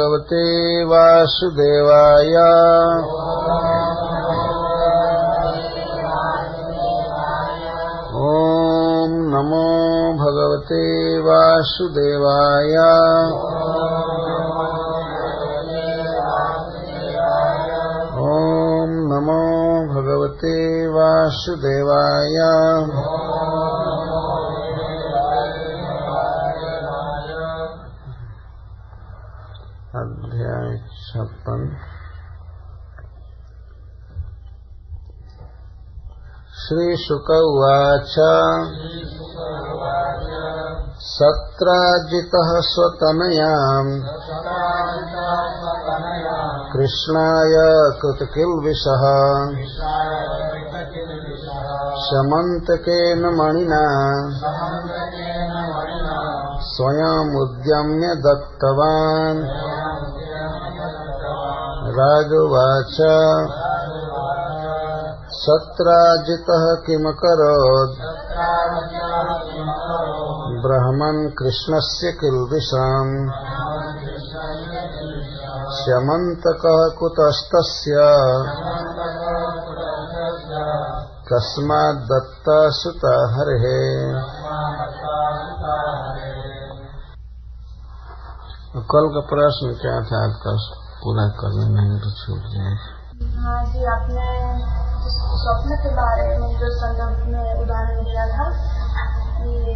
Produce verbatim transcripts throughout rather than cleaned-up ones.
भगवते वासुदेवाय। ओम नमो भगवते वासुदेवाय। ओम नमो भगवते वासुदेवाय। अध्याय छप्पन। श्री शुक उवाच। सत्राजितः स्वतनयाम् कृष्णाय कृतकिल्बिषः समन्तकेन मणिना स्वयमुद्यम्य दत्तवान्। राजोवाच। सत्राजितः किमकरोत् ब्रह्मन् कृष्णस्य किल्बिषम्। स्यमन्तकः कुतस्तस्य कस्मात् दत्ता सुता हरेः। कल का प्रश्न क्या था आपका, पूरा करने नहीं तो छूट जाए। हाँ जी, आपने स्वप्न के बारे में जो संदर्भ में उदाहरण दिया था कि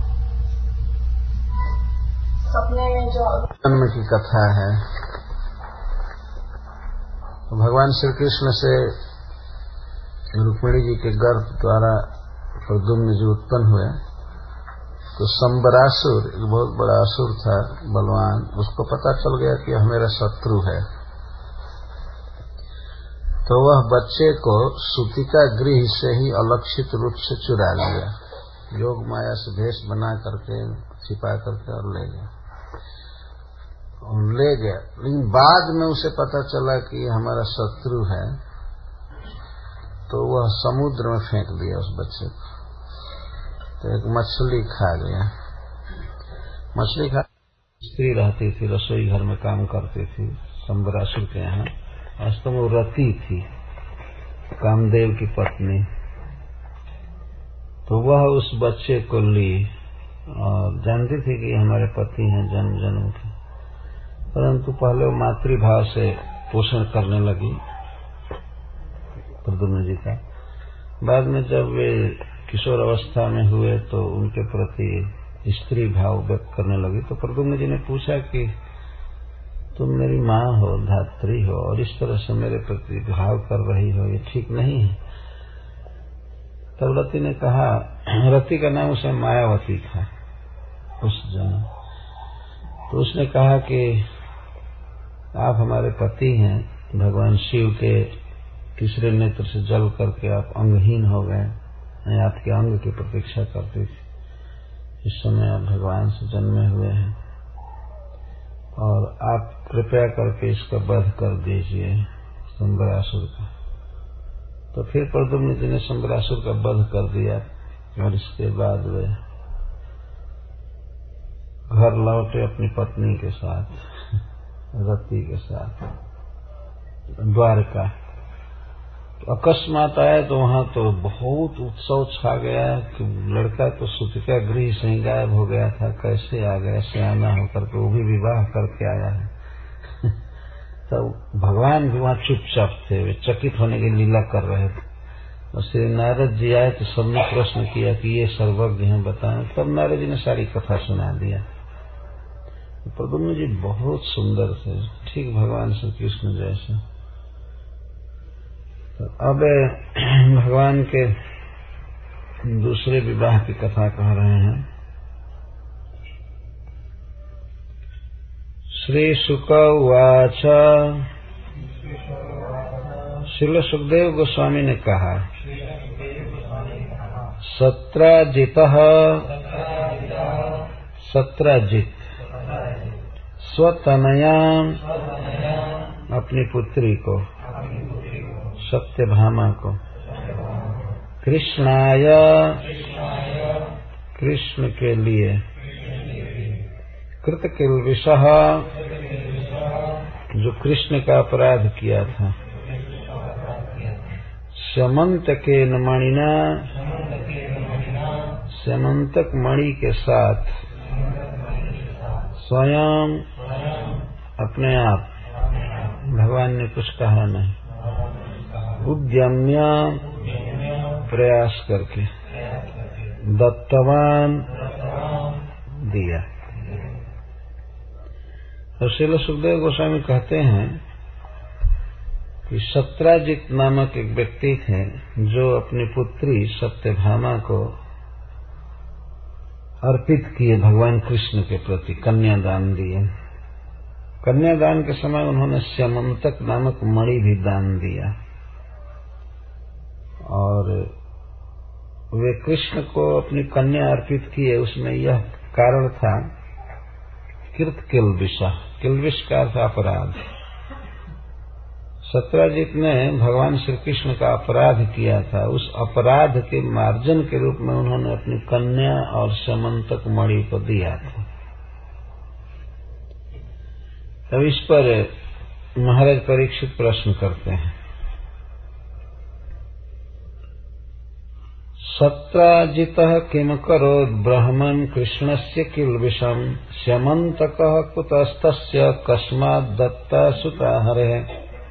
सपने में जो जन्म की कथा है, तो भगवान श्री कृष्ण से रुक्मिणी जी के गर्भ द्वारा प्रद्युम्न जी उत्पन्न हुए, तो संबरासुर एक बहुत बड़ा असुर था, बलवान, उसको पता चल गया कि यह मेरा शत्रु है। तो वह बच्चे को सूतिका गृह से ही अलक्षित रूप से चुरा लिया, योग माया से भेष बना करके छिपा करके और ले गया और ले गया लेकिन बाद में उसे पता चला कि हमारा शत्रु है, तो वह समुद्र में फेंक दिया उस बच्चे को। तो एक मछली खा गया। मछली खा स्त्री रहती थी, रसोई घर में काम करती थी संबरासुर के यहाँ। वास्तव में रति थी, कामदेव की पत्नी। तो वह उस बच्चे को ली और जानती थी कि हमारे पति हैं जन्म जन्म के, परंतु पहले वो मातृभाव से पोषण करने लगी प्रद्युम्न जी का। बाद में जब वे किशोर अवस्था में हुए तो उनके प्रति स्त्री भाव व्यक्त करने लगी। तो प्रद्युम्न जी ने पूछा कि तुम मेरी माँ हो, धात्री हो, और इस तरह से मेरे प्रति भाव कर रही हो, ये ठीक नहीं है। तब रति ने कहा, रति का नाम उसे मायावती था उस जन्म। तो उसने कहा कि आप हमारे पति हैं, भगवान शिव के तीसरे नेत्र से जल करके आप अंगहीन हो गए, मैं आपके अंग की प्रतीक्षा करती थी। इस समय आप भगवान से जन्मे हुए हैं और आप कृपया करके इसका वध कर दीजिए संबरासुर का। तो फिर प्रद्युम्न जी ने संबरासुर का वध कर दिया और इसके बाद वे घर लौटे अपनी पत्नी के साथ, रति के साथ द्वारका। तो अकस्मात आया तो वहां तो बहुत उत्सव छा गया कि लड़का तो सूतिका गृह से ही गायब हो गया था, कैसे आ गया सयाना होकर के, वो भी विवाह करके आया है। तो भगवान भी वहां चुपचाप थे, वे चकित होने की लीला कर रहे थे। और श्री नारद जी आए तो सबने प्रश्न किया कि ये सर्वज्ञ हैं, बताएं। तब नारद जी ने सारी कथा सुना दिया। प्रद्युम्न जी बहुत सुंदर थे, ठीक भगवान श्री कृष्ण जैसे। तो अब भगवान के दूसरे विवाह की कथा कह रहे हैं। श्री शुक उवाच। श्रील सुखदेव गोस्वामी ने कहा, सत्राजितः सत्राजित स्वतनयां अपनी पुत्री को, सत्यभामा को, कृष्णाय कृष्ण के लिए, कृतकिल्बिषः जो कृष्ण का अपराध किया था। स्यमंतके मणिना, स्यमंतक मणि के साथ स्वयं अपने आप भगवान ने कुछ कहा नहीं, उद्यम्य प्रयास करके दत्तवान दिया। तो श्रील सुखदेव गोस्वामी कहते हैं कि सत्राजित नामक एक व्यक्ति थे जो अपनी पुत्री सत्यभामा को अर्पित किए भगवान कृष्ण के प्रति, कन्यादान दिए। कन्यादान के समय उन्होंने स्यमंतक नामक मणि भी दान दिया और वे कृष्ण को अपनी कन्या अर्पित किए। उसमें यह कारण था कृत किल्बिषा, किल्बिष का अर्थ अपराध। सत्राजित ने भगवान श्री कृष्ण का अपराध किया था, उस अपराध के मार्जन के रूप में उन्होंने अपनी कन्या और स्यमंतक मणि को दिया था। तब इस पर महाराज परीक्षित प्रश्न करते हैं, सत्राजितः किम करोत् ब्रह्मन् कृष्णस्य किल्बिषम् स्यमन्तकः कुतस्तस्य कस्मात् दत्ता सुता हरेः।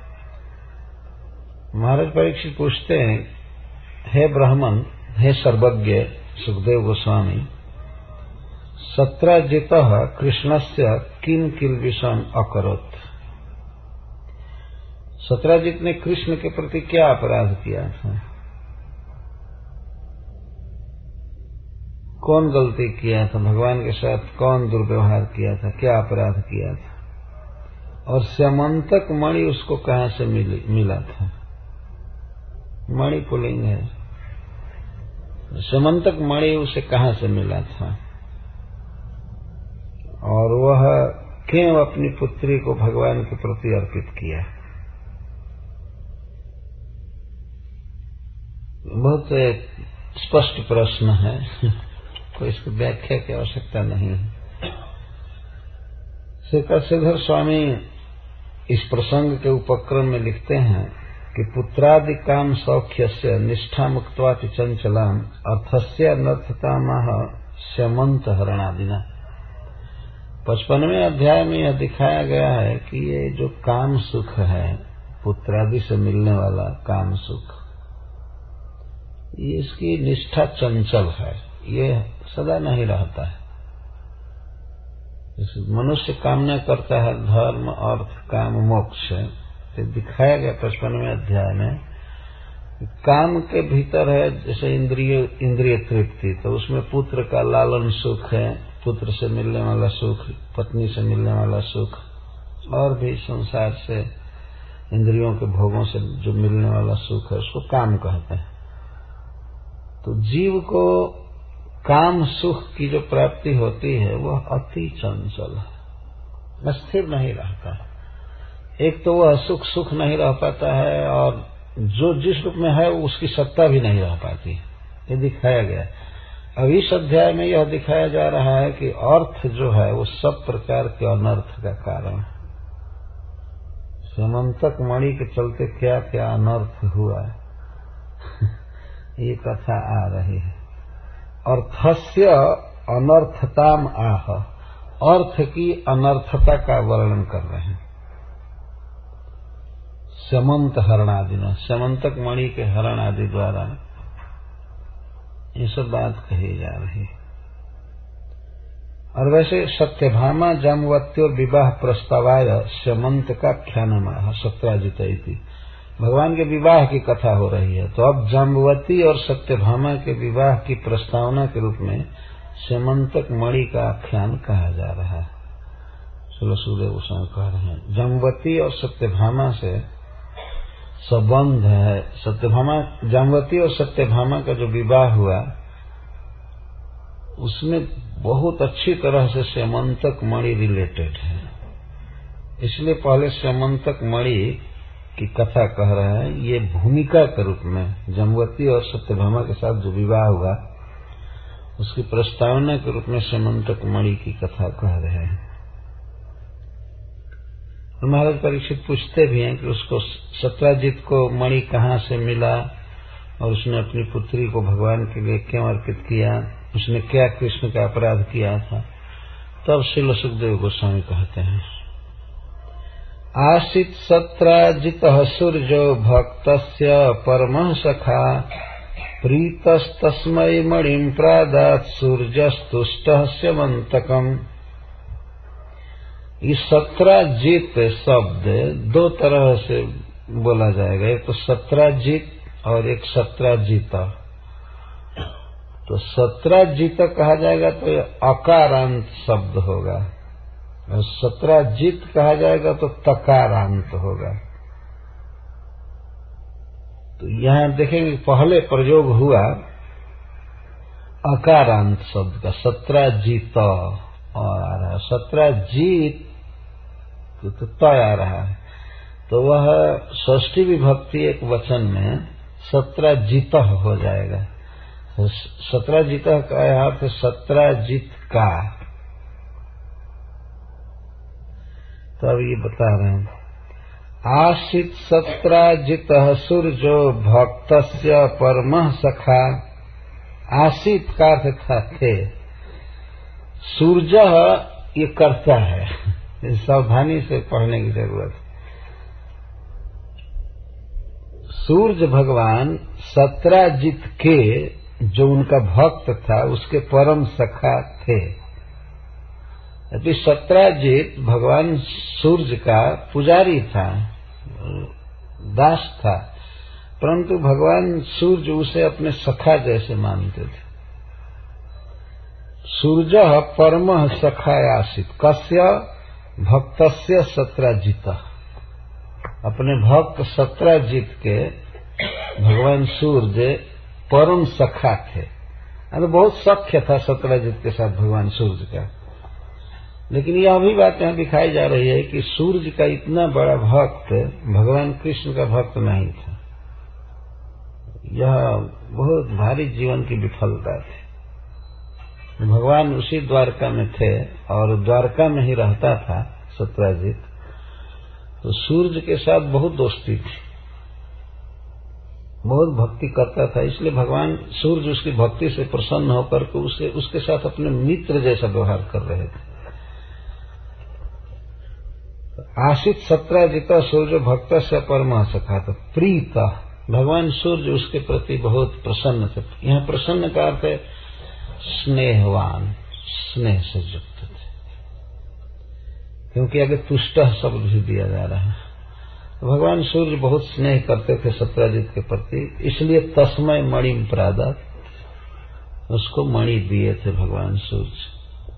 महाराज परीक्षित पूछते हैं, हे ब्राह्मण, हे सर्वज्ञ सुखदेव गोस्वामी, सत्राजितः कृष्णस्य किम किल्बिषम् अकरोत्। सत्राजित ने कृष्ण के प्रति क्या अपराध किया था, कौन गलती किया था, भगवान के साथ कौन दुर्व्यवहार किया था, क्या अपराध किया था, और स्यमंतक मणि उसको कहां से मिली, मिला था। मणि पुल्लिंग है, स्यमंतक मणि उसे कहां से मिला था और वह क्यों अपनी पुत्री को भगवान के प्रति अर्पित किया। बहुत स्पष्ट प्रश्न है, कोई इसकी व्याख्या की आवश्यकता नहीं है। श्री कष्टधर स्वामी इस प्रसंग के उपक्रम में लिखते हैं कि पुत्रादि काम सौख्य से निष्ठा मुक्त्वाति चंचलाम अर्थस्य अनर्थतामह स्यमंत हरणादिना। पचपनवें अध्याय में यह दिखाया गया है कि ये जो काम सुख है, पुत्रादि से मिलने वाला काम सुख, ये इसकी निष्ठा चंचल है, ये सदा नहीं रहता है। मनुष्य कामना करता है धर्म अर्थ काम मोक्ष, तो दिखाया गया पचपनवें अध्याय में काम के भीतर है जैसे इंद्रिय इंद्रिय तृप्ति, तो उसमें पुत्र का लालन सुख है, पुत्र से मिलने वाला सुख, पत्नी से मिलने वाला सुख, और भी संसार से इंद्रियों के भोगों से जो मिलने वाला सुख है उसको काम कहते हैं। तो जीव को काम सुख की जो प्राप्ति होती है वह अति चंचल है, स्थिर नहीं रहता है। एक तो वह सुख सुख नहीं रह पाता है और जो जिस रूप में है उसकी सत्ता भी नहीं रह पाती, ये दिखाया गया। अब इस अध्याय में यह दिखाया जा रहा है कि अर्थ जो है वो सब प्रकार के अनर्थ का कारण है। स्यमंतक मणि के चलते क्या क्या अनर्थ हुआ है ये कथा आ रही है। अर्थस्य अनर्थताम आह, अर्थ की अनर्थता का वर्णन कर रहे हैं। स्यमंत हरणादि न, स्यमंतक मणि के हरण आदि द्वारा ये सब बात कही जा रही है। और वैसे सत्यभामा जाम्बवत्योर विवाह प्रस्तावाय स्यमंत का ख्यानमाह सत्राजित इति, भगवान के विवाह की कथा हो रही है, तो अब जाम्बवती और सत्यभामा के विवाह की प्रस्तावना के रूप में स्यमंतक मणि का आख्यान कहा जा रहा है। सुलसुदेव गोस्वामी कह रहे हैं जाम्बवती और सत्यभामा से संबंध है। सत्यभामा जाम्बवती और सत्यभामा का जो विवाह हुआ उसमें बहुत अच्छी तरह से स्यमंतक मणि रिलेटेड है, इसलिए पहले स्यमंतक मणि की कथा कह रहे हैं। ये भूमिका के रूप में जाम्बवती और सत्यभामा के साथ जो विवाह हुआ उसकी प्रस्तावना के रूप में स्यमंतक मणि की कथा कह रहे हैं। महाराज परीक्षित पूछते भी हैं कि उसको सत्राजित को मणि कहाँ से मिला और उसने अपनी पुत्री को भगवान के लिए क्यों अर्पित किया, उसने क्या कृष्ण का अपराध किया था। तब श्रील सुखदेव गोस्वामी कहते हैं, आसीत् सत्राजितः सूर्यो भक्तस्य परमः सखा प्रीतस्तस्मै मणिं प्रादात् सूर्यस्तुष्टः स्यमन्तकम्। इस सत्राजित शब्द दो तरह से बोला जाएगा, एक तो सत्राजित और एक सत्राजित। तो सत्राजित कहा जाएगा तो ये अकारांत शब्द होगा, और सत्राजित कहा जाएगा तो तकारांत होगा। तो यहां देखेंगे पहले प्रयोग हुआ अकारांत शब्द का, सत्राजित और आ रहा है, सत्राजित तो तय आ रहा है, तो वह षष्ठी विभक्ति एक वचन में सत्राजित हो जाएगा। सत्राजित का अर्थ सत्राजित का। तो अब ये बता रहे हैं, आसीत् सत्राजितः सूर्यो भक्तस्य परमः सखा। आसीत् का अर्थ था थे, सूर्य ये करता है, सावधानी से पढ़ने की जरूरत है। सूर्य भगवान सत्राजित के जो उनका भक्त था उसके परम सखा थे। अभी सत्राजित भगवान सूर्य का पुजारी था, दास था, परंतु भगवान सूर्य उसे अपने सखा जैसे मानते थे। सूर्य परमः सखा आसीत् कस्य भक्तस्य सत्राजित। अपने भक्त सत्राजित के भगवान सूर्य परम सखा थे, तो बहुत सख्य था सत्राजित के साथ भगवान सूर्य का। लेकिन यह भी बात यहाँ दिखाई जा रही है कि सूर्य का इतना बड़ा भक्त भगवान कृष्ण का भक्त नहीं था। यह बहुत भारी जीवन की विफलता थी। भगवान उसी द्वारका में थे और द्वारका में ही रहता था सत्राजित, तो सूर्य के साथ बहुत दोस्ती थी, बहुत भक्ति करता था। इसलिए भगवान सूर्य उसकी भक्ति से प्रसन्न होकर के उसे उसके साथ अपने मित्र जैसा व्यवहार कर रहे थे। आसीत् सत्राजित सूर्य भक्त से परमः सखा। तो प्रीत भगवान सूर्य उसके प्रति बहुत प्रसन्न थे। यहाँ प्रसन्न का अर्थ है स्नेहवान, स्नेह से युक्त थे, क्योंकि आगे तुष्ट शब्द भी दिया जा रहा है। तो भगवान सूर्य बहुत स्नेह करते थे सत्राजित के प्रति, इसलिए तस्मै मणिं प्रादात्, उसको मणि दिए थे भगवान सूर्य।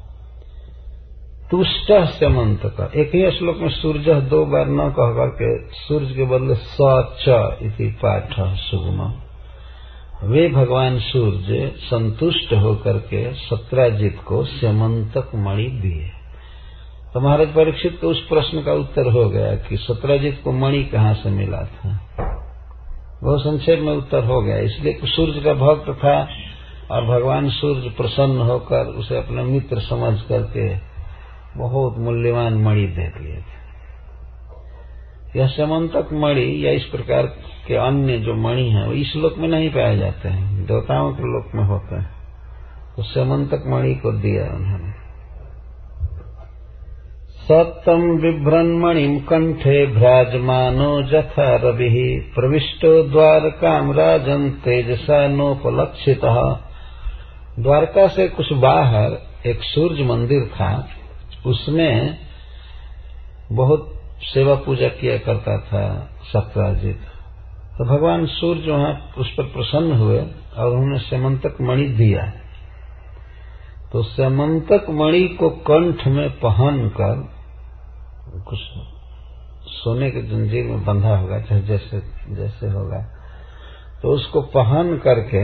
तुष्ट स्यमन्तक, एक ही श्लोक में सूर्य दो बार न कह करके सूर्य के बदले स च इति पाठ सुगम। वे भगवान सूर्य संतुष्ट होकर के सत्राजित को स्यमन्तक मणि दिए। तो महाराज परीक्षित को उस प्रश्न का उत्तर हो गया कि सत्राजित को मणि कहाँ से मिला था। बहुत संक्षेप में उत्तर हो गया। इसलिए सूर्य का भक्त था और भगवान सूर्य प्रसन्न होकर उसे अपना मित्र समझ करके बहुत मूल्यवान मणि दे दिए थे। यह स्यमन्तक मणि या इस प्रकार के अन्य जो मणि हैं वो इस लोक में नहीं पाए जाते हैं, देवताओं के लोक में होते हैं। तो स्यमन्तक मणि को दिया उन्होंने। सत्तम बिभ्रन् मणिं कंठे भ्राजमानो जथा रविः प्रविष्टो द्वारकां राजन् तेजसा नोपलक्षितः। द्वारका से कुछ बाहर एक सूर्य मंदिर था, उसमें बहुत सेवा पूजा किया करता था सत्राजित। तो भगवान सूर्य वहां उस पर प्रसन्न हुए और उन्होंने स्यमन्तक मणि दिया। तो स्यमन्तक मणि को कंठ में पहन कर, कुछ सोने के जंजीर में बंधा होगा चाहे जैसे जैसे होगा, तो उसको पहन करके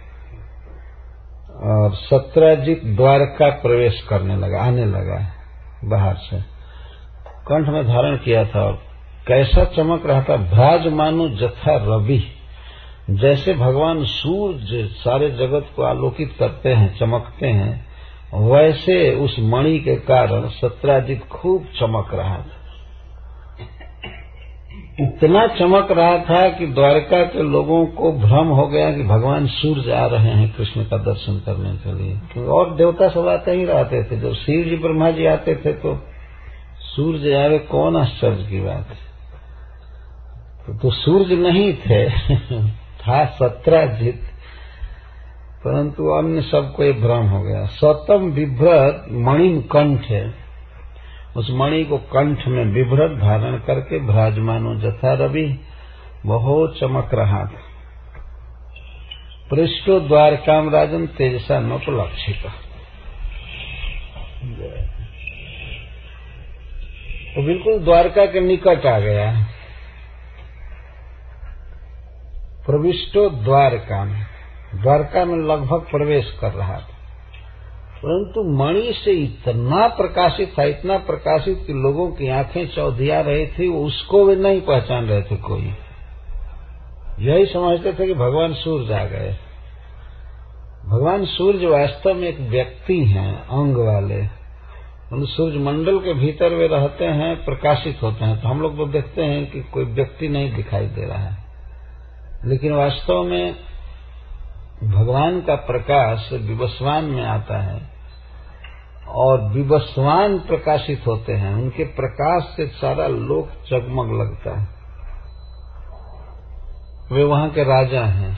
और सत्राजित द्वारका प्रवेश करने लगा, आने लगा बाहर से। कंठ में धारण किया था और कैसा चमक रहा था, भ्राजमानो जथा रवि, जैसे भगवान सूर्य सारे जगत को आलोकित करते हैं, चमकते हैं, वैसे उस मणि के कारण सत्राजित खूब चमक रहा था। इतना चमक रहा था कि द्वारका के लोगों को भ्रम हो गया कि भगवान सूर्य आ रहे हैं कृष्ण का दर्शन करने के लिए। और देवता सब आते ही रहते थे। जब शिव जी ब्रह्मा जी आते थे तो सूर्य आवे, कौन आश्चर्य की बात है। तो, तो सूर्य नहीं थे था सत्राजित, परंतु अन्य सबको ये भ्रम हो गया। सतम बिभ्रत मणि कंठ है, उस मणि को कंठ में बिभ्रत धारण करके विराजमानो जथा रवि, बहुत चमक रहा था। पृष्ठो द्वारकाम राजन तेजसा नोपलक्षित, तो बिल्कुल द्वारका के निकट आ गया। प्रविष्टो द्वारका में, द्वारका में लगभग प्रवेश कर रहा था, परंतु मणि से इतना प्रकाशित था, इतना प्रकाशित कि लोगों की आंखें चौधिया रही थी, वो उसको भी नहीं पहचान रहे थे। कोई यही समझते थे कि भगवान सूर्य आ गए। भगवान सूर्य वास्तव में एक व्यक्ति हैं, अंग वाले। उन सूर्य मंडल के भीतर वे रहते हैं, प्रकाशित होते हैं। तो हम लोग तो देखते हैं कि कोई व्यक्ति नहीं दिखाई दे रहा है, लेकिन वास्तव में भगवान का प्रकाश विवस्वान में आता है और विवस्वान प्रकाशित होते हैं। उनके प्रकाश से सारा लोक जगमग लगता है। वे वहां के राजा हैं,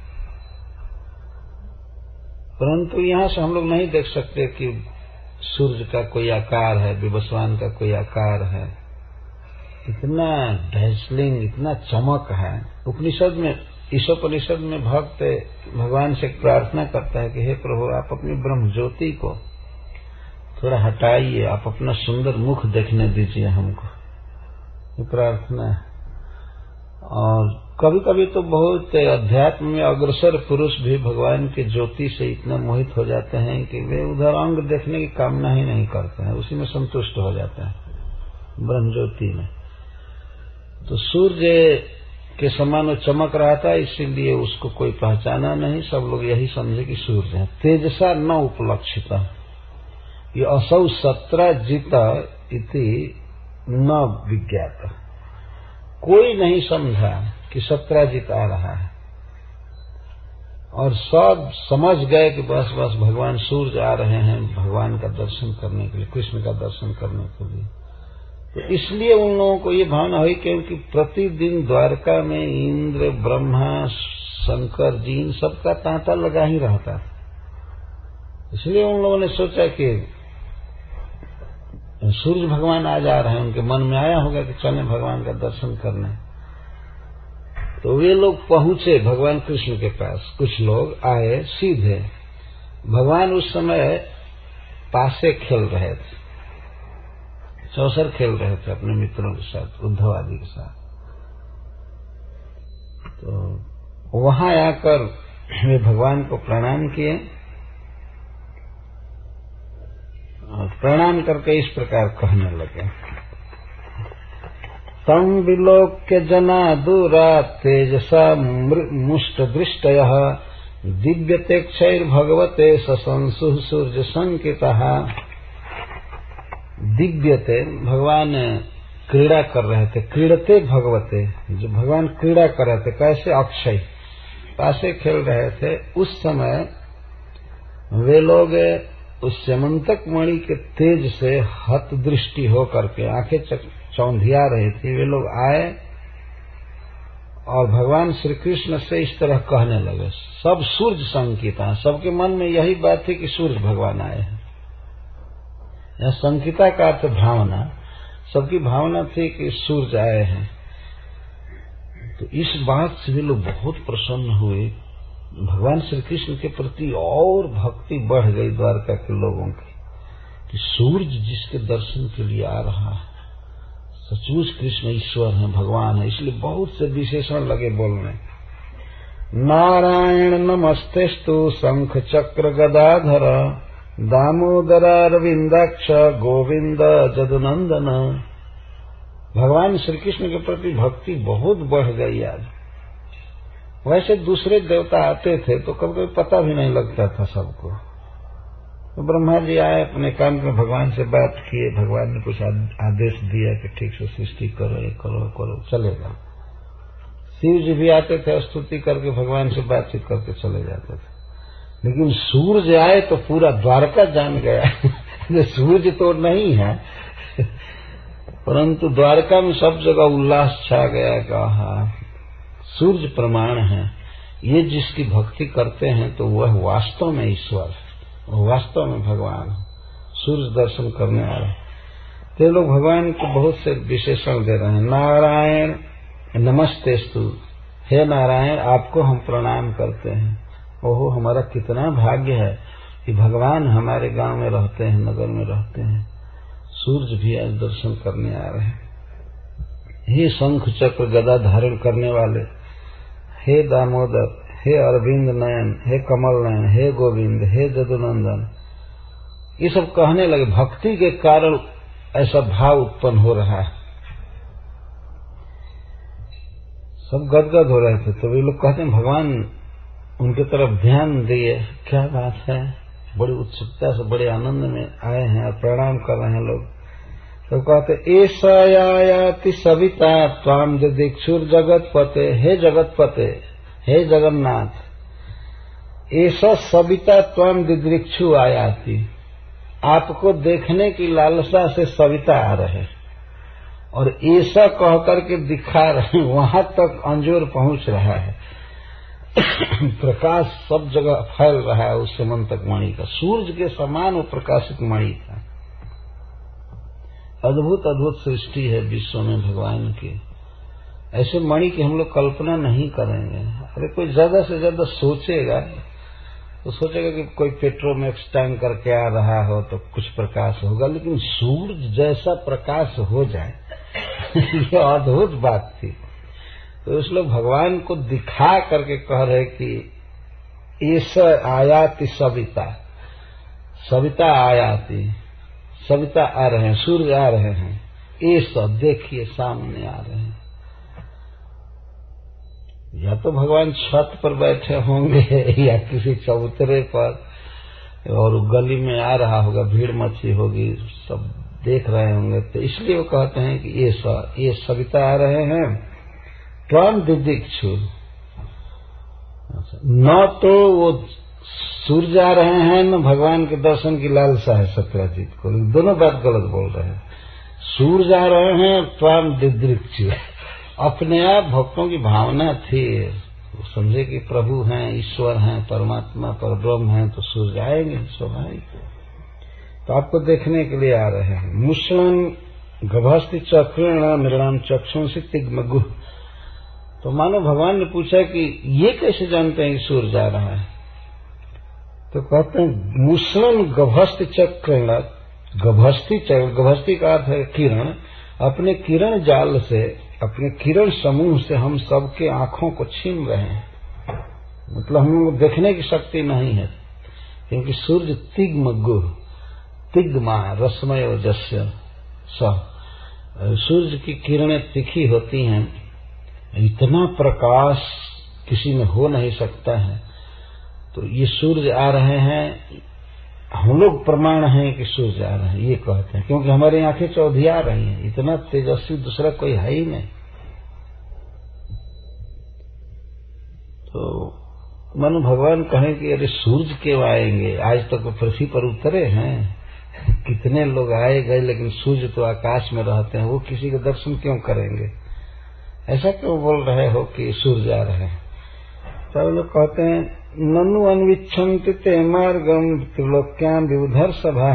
परंतु यहां से हम लोग नहीं देख सकते कि सूर्य का कोई आकार है, विवस्वान का कोई आकार है। इतना डैसलिंग, इतना चमक है। उपनिषद में, ईशोपनिषद में भक्त भगवान से प्रार्थना करता है कि हे प्रभु, आप अपनी ब्रह्म ज्योति को थोड़ा हटाइए, आप अपना सुंदर मुख देखने दीजिए हमको, ये प्रार्थना है। और कभी कभी तो बहुत अध्यात्म में अग्रसर पुरुष भी भगवान के ज्योति से इतना मोहित हो जाते हैं कि वे उधर अंग देखने की कामना ही नहीं करते हैं, उसी में संतुष्ट हो जाते हैं ब्रह्म ज्योति में। तो सूर्य के समान वो चमक रहा था, इसीलिए उसको कोई पहचाना नहीं। सब लोग यही समझे कि सूर्य है। तेजसा न उपलक्षित, ये असौ सत्राजित इति न विज्ञात, कोई नहीं समझा कि सत्राजित आ रहा है। और सब समझ गए कि बस बस भगवान सूर्य आ रहे हैं भगवान का दर्शन करने के लिए, कृष्ण का दर्शन करने के लिए। तो इसलिए उन लोगों को ये भावना हुई, क्योंकि प्रतिदिन द्वारका में इंद्र, ब्रह्मा, शंकर जी, इन सबका तांता लगा ही रहता। इसलिए उन लोगों ने सोचा कि सूर्य भगवान आज आ रहे हैं। उनके मन में आया होगा कि चलें भगवान का दर्शन करने। तो वे लोग पहुंचे भगवान कृष्ण के पास। कुछ लोग आए सीधे। भगवान उस समय पासे खेल रहे थे, चौसर खेल रहे थे अपने मित्रों के साथ, उद्धव आदि के साथ। तो वहां आकर वे भगवान को प्रणाम किए और प्रणाम करके इस प्रकार कहने लगे, तम विलोक्य जना दूरा तेजसा मुष्ट दृष्टयः दिव्यतेक्षैर्भगवते ससंसु सूर्य संकितः। दिव्यते, भगवान क्रीड़ा कर रहे थे। क्रीड़ते भगवते, जो भगवान क्रीड़ा कर रहे थे, कैसे? अक्षय पासे खेल रहे थे। उस समय वे लोग उस स्यमंतक मणि के तेज से हत दृष्टि होकर के आंखें चौंधिया रही थी। वे लोग आए और भगवान श्री कृष्ण से इस तरह कहने लगे। सब सूर्य संकिता, सबके मन में यही बात थी कि सूर्य भगवान आए हैं। यह संकिता का अर्थ भावना, सबकी भावना थी कि सूर्य आए हैं। तो इस बात से वे लोग बहुत प्रसन्न हुए। भगवान श्री कृष्ण के प्रति और भक्ति बढ़ गई द्वारका के लोगों की, कि सूर्य जिसके दर्शन के लिए आ रहा है सचमुच कृष्ण ईश्वर है, भगवान है। इसलिए बहुत से विशेषण लगे बोलने। नारायण नमस्तेस्तु शंख चक्र गदाधर दामोदरारविंदाक्ष गोविंद जदुनंदन। भगवान श्री कृष्ण के प्रति भक्ति बहुत बढ़ गई आज। वैसे दूसरे देवता आते थे तो कभी कभी पता भी नहीं लगता था सबको, तो ब्रह्मा जी आए, अपने काम में भगवान से बात किए, भगवान ने कुछ आदेश दिया कि ठीक से सृष्टि करो, ये करो करो, चलेगा। शिव जी भी आते थे, स्तुति करके भगवान से बातचीत करके चले जाते थे। लेकिन सूरज आए तो पूरा द्वारका जान गया सूरज तो नहीं है, परंतु द्वारका में सब जगह उल्लास छा गया। कहा सूर्य प्रमाण है, ये जिसकी भक्ति करते हैं तो वह वास्तव में ईश्वर है, वास्तव में भगवान। सूर्य दर्शन करने आ रहे तो लोग भगवान को बहुत से विशेषण दे रहे हैं। नारायण नमस्तेस्तु, हे नारायण आपको हम प्रणाम करते हैं। ओहो, हमारा कितना भाग्य है कि भगवान हमारे गांव में रहते हैं, नगर में रहते हैं। सूर्य भी आज दर्शन करने आ रहे हैं। हे शंख चक्र गदा धारण करने वाले, हे दामोदर, हे अरविंद नयन, हे कमल नयन, हे गोविंद, हे जदुनंदन, ये सब कहने लगे। भक्ति के कारण ऐसा भाव उत्पन्न हो रहा है। सब गदगद हो रहे थे। तो वे लोग कहते हैं भगवान उनके तरफ ध्यान दिए। क्या बात है, बड़ी उत्सुकता से बड़े आनंद में आए हैं और प्रणाम कर रहे हैं लोग। तो कहते ऐसा याति सविता त्वाम दिक्षुर जगत पते, हे जगत पते, हे जगन्नाथ, ऐसा सविता त्वाम दिदृक्षु आयाति, आपको देखने की लालसा से सविता आ रहे और ऐसा कहकर के दिखा रहे, वहां तक अंजोर पहुंच रहा है। प्रकाश सब जगह फैल रहा है उस समंतक मणि का। सूर्य के समान वो प्रकाशित मणि था। अद्भुत अद्भुत सृष्टि है विश्व में भगवान की। ऐसे मणि की हम लोग कल्पना नहीं करेंगे। अरे कोई ज्यादा से ज्यादा सोचेगा तो सोचेगा कि कोई पेट्रोमैक्स टैंक करके आ रहा हो तो कुछ प्रकाश होगा, लेकिन सूर्य जैसा प्रकाश हो जाए ये अद्भुत बात थी। तो इसलिए भगवान को दिखा करके कह रहे कि ऐसा आयाति सविता, सविता आयाति, सविता आ रहे हैं, सूर्य आ रहे हैं। ऐसा देखिए सामने आ रहे हैं। या तो भगवान छत पर बैठे होंगे या किसी चबूतरे पर और गली में आ रहा होगा, भीड़ मची होगी, सब देख रहे होंगे। तो इसलिए वो कहते हैं कि ये स, ये सविता आ रहे हैं। त्वम दिदिक्षु, न तो वो सूर्य आ रहे हैं न भगवान के दर्शन की लालसा है सत्यजीत को। दोनों बात गलत बोल रहे हैं। सूर्य आ रहे हैं, त्वम दिदृक्षु, अपने आप भक्तों की भावना थी, समझे कि प्रभु हैं, ईश्वर हैं, परमात्मा परब्रह्म हैं, तो सूर्य आएंगे स्वाभाविक। तो आपको देखने के लिए आ रहे हैं। मुष्णन गभस्ति चक्रेण मृणाम चक्षुंसि तिग्मगुह। तो मानो भगवान ने पूछा कि ये कैसे जानते हैं कि सूर्य जा रहा है? तो कहते हैं मुष्णन गभस्ति चक्रेण, गभस्ति चक्र, गभस्ति का अर्थ है किरण, अपने किरण जाल से, अपने किरण समूह से हम सबके आंखों को छीन रहे हैं। मतलब हम लोग देखने की शक्ति नहीं है, क्योंकि सूर्य तिग्मगुह, तिग्मा रश्मयो जस्य स, सूर्य की किरणें तीखी होती हैं। इतना प्रकाश किसी में हो नहीं सकता है। तो ये सूर्य आ रहे हैं, हम लोग प्रमाण हैं कि सूर्य आ रहे हैं, ये कहते हैं, क्योंकि हमारी आंखें चौधिया रही हैं। इतना तेजस्वी दूसरा कोई है ही नहीं। तो मानो भगवान कहें कि अरे सूर्य क्यों आएंगे, आज तक तो पृथ्वी पर उतरे हैं, कितने लोग आए गए, लेकिन सूर्य तो आकाश में रहते हैं, वो किसी के दर्शन क्यों करेंगे? ऐसा क्यों बोल रहे हो कि सूर्य आ रहे हैं? तो लोग कहते हैं ननु अन्विच्छन्ति ते मार्गम त्रिलोक्याम विबुधर सभा।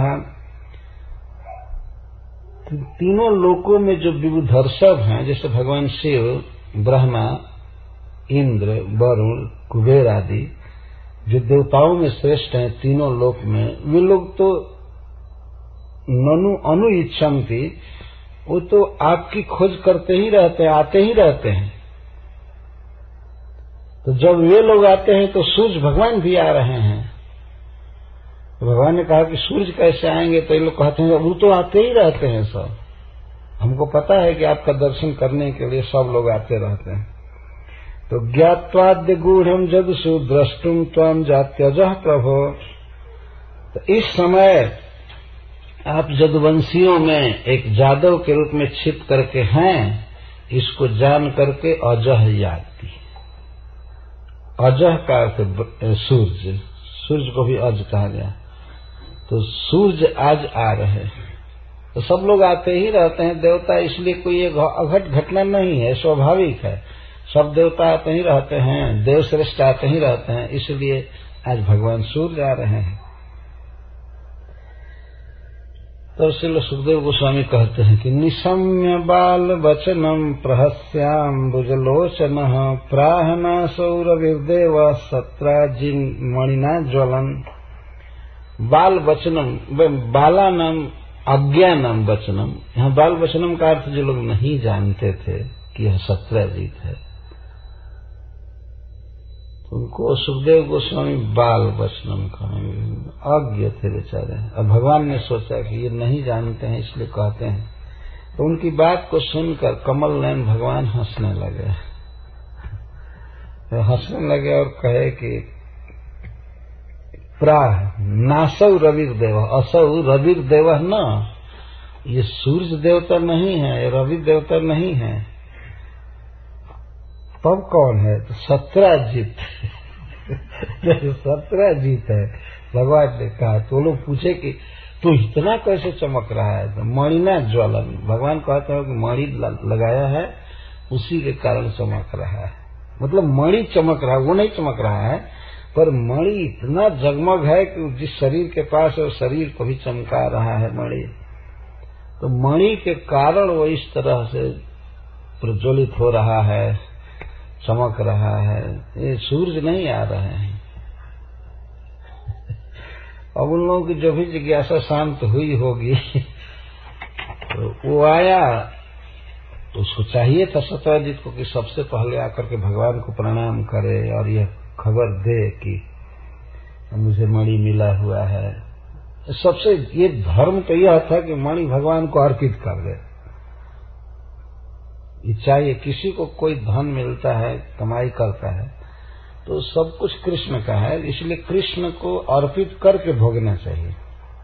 तीनों लोकों में जो विबुधर्षभ हैं, जैसे भगवान शिव, ब्रह्मा, इंद्र, वरुण, कुबेर आदि जो देवताओं में श्रेष्ठ हैं तीनों लोक में, वे लोग तो ननु अनुइच्छन्ति, वो तो आपकी खोज करते ही रहते हैं, आते ही रहते हैं। तो जब वे लोग आते हैं तो सूर्य भगवान भी आ रहे हैं। तो भगवान ने कहा कि सूर्य कैसे आएंगे? तो ये लोग कहते हैं वो तो आते ही रहते हैं सब, हमको पता है कि आपका दर्शन करने के लिए सब लोग आते रहते हैं। तो ज्ञात्वाद्य गूढ़म जगसु द्रष्टुम त्वम जात्यजः प्रभो, तो इस समय आप जदुवंशियों में एक जादव के रूप में छिप करके हैं, इसको जान करके अजह याति। अजह का अर्थ सूर्य, सूर्य को भी अज कहा गया। तो सूर्य आज आ रहे, तो सब लोग आते ही रहते हैं देवता, इसलिए कोई एक अघट घटना नहीं है, स्वाभाविक है। सब देवता आते ही रहते हैं, देव श्रेष्ठ आते ही रहते हैं, इसलिए आज भगवान सूर्य आ रहे हैं। तो श्रील सुखदेव गोस्वामी कहते हैं कि निशम्य बाल वचनम प्रहस्याम्बुजलोचन प्राहना सौरविर्देव सत्राजिन मणिना ज्वलन। बाल वचनम, बाला नाम अज्ञानम वचनम। यहाँ बाल वचनम का अर्थ जो लोग नहीं जानते थे कि यह सत्राजित है, उनको सुखदेव गोस्वामी बाल वचनम कहेंगे, अज्ञ थे बेचारे। अब भगवान ने सोचा कि ये नहीं जानते हैं इसलिए कहते हैं, तो उनकी बात को सुनकर कमल नयन भगवान हंसने लगे। हंसने लगे और कहे कि प्राह नासौ रविर देव, असौ रविर देव न, ये सूर्य देवता नहीं है, ये रवि देवता नहीं है, तब कौन है? तो सत्राजित। सत्राजित है। भगवान ने कहा, तो लोग पूछे कि तू इतना कैसे चमक रहा है? तो मणिना ज्वलन, भगवान कहते हैं कि मणि लगाया है उसी के कारण चमक रहा है। मतलब मणि चमक रहा है, वो नहीं चमक रहा है, पर मणि इतना जगमग है कि जिस शरीर के पास है उस शरीर को भी चमका रहा है मणि। तो मणि के कारण वो इस तरह से प्रज्वलित हो रहा है, चमक रहा है, ये सूरज नहीं आ रहे हैं। अब उन लोगों की जो भी जिज्ञासा शांत हुई होगी तो वो आया, तो उसको चाहिए था सत्राजित को कि सबसे पहले आकर के भगवान को प्रणाम करे और यह खबर दे कि मुझे मणि मिला हुआ है। सबसे ये धर्म तो यह था कि मणि भगवान को अर्पित कर दे। ये चाहिए, किसी को कोई धन मिलता है, कमाई करता है, तो सब कुछ कृष्ण का है, इसलिए कृष्ण को अर्पित करके भोगना चाहिए,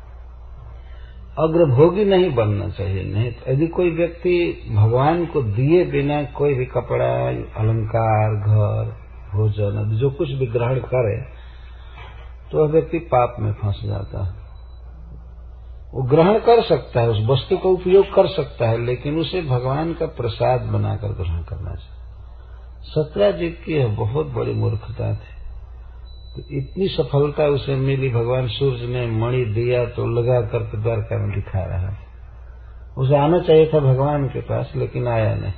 अग्रभोगी नहीं बनना चाहिए। नहीं तो यदि कोई व्यक्ति भगवान को दिए बिना कोई भी कपड़ा, अलंकार, घर, भोजन जो कुछ भी ग्रहण करे तो वह व्यक्ति पाप में फंस जाता है। वो ग्रहण कर सकता है, उस वस्तु का उपयोग कर सकता है, लेकिन उसे भगवान का प्रसाद बनाकर ग्रहण करना चाहिए। सत्राजित की यह बहुत बड़ी मूर्खता थी। तो इतनी सफलता उसे मिली, भगवान सूर्य ने मणि दिया तो लगा करके द्वारका में दिखा रहा है। उसे आना चाहिए था भगवान के पास, लेकिन आया नहीं।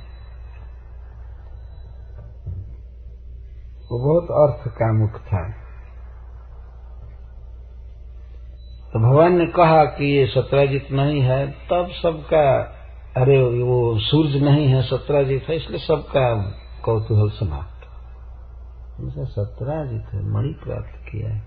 वो बहुत अर्थ कामुक था। तो भगवान ने कहा कि ये सत्राजित नहीं है, तब सबका, अरे वो सूर्य नहीं है सत्राजित है, इसलिए सबका कौतूहल समाप्त। सत्राजित है, मणि प्राप्त किया है।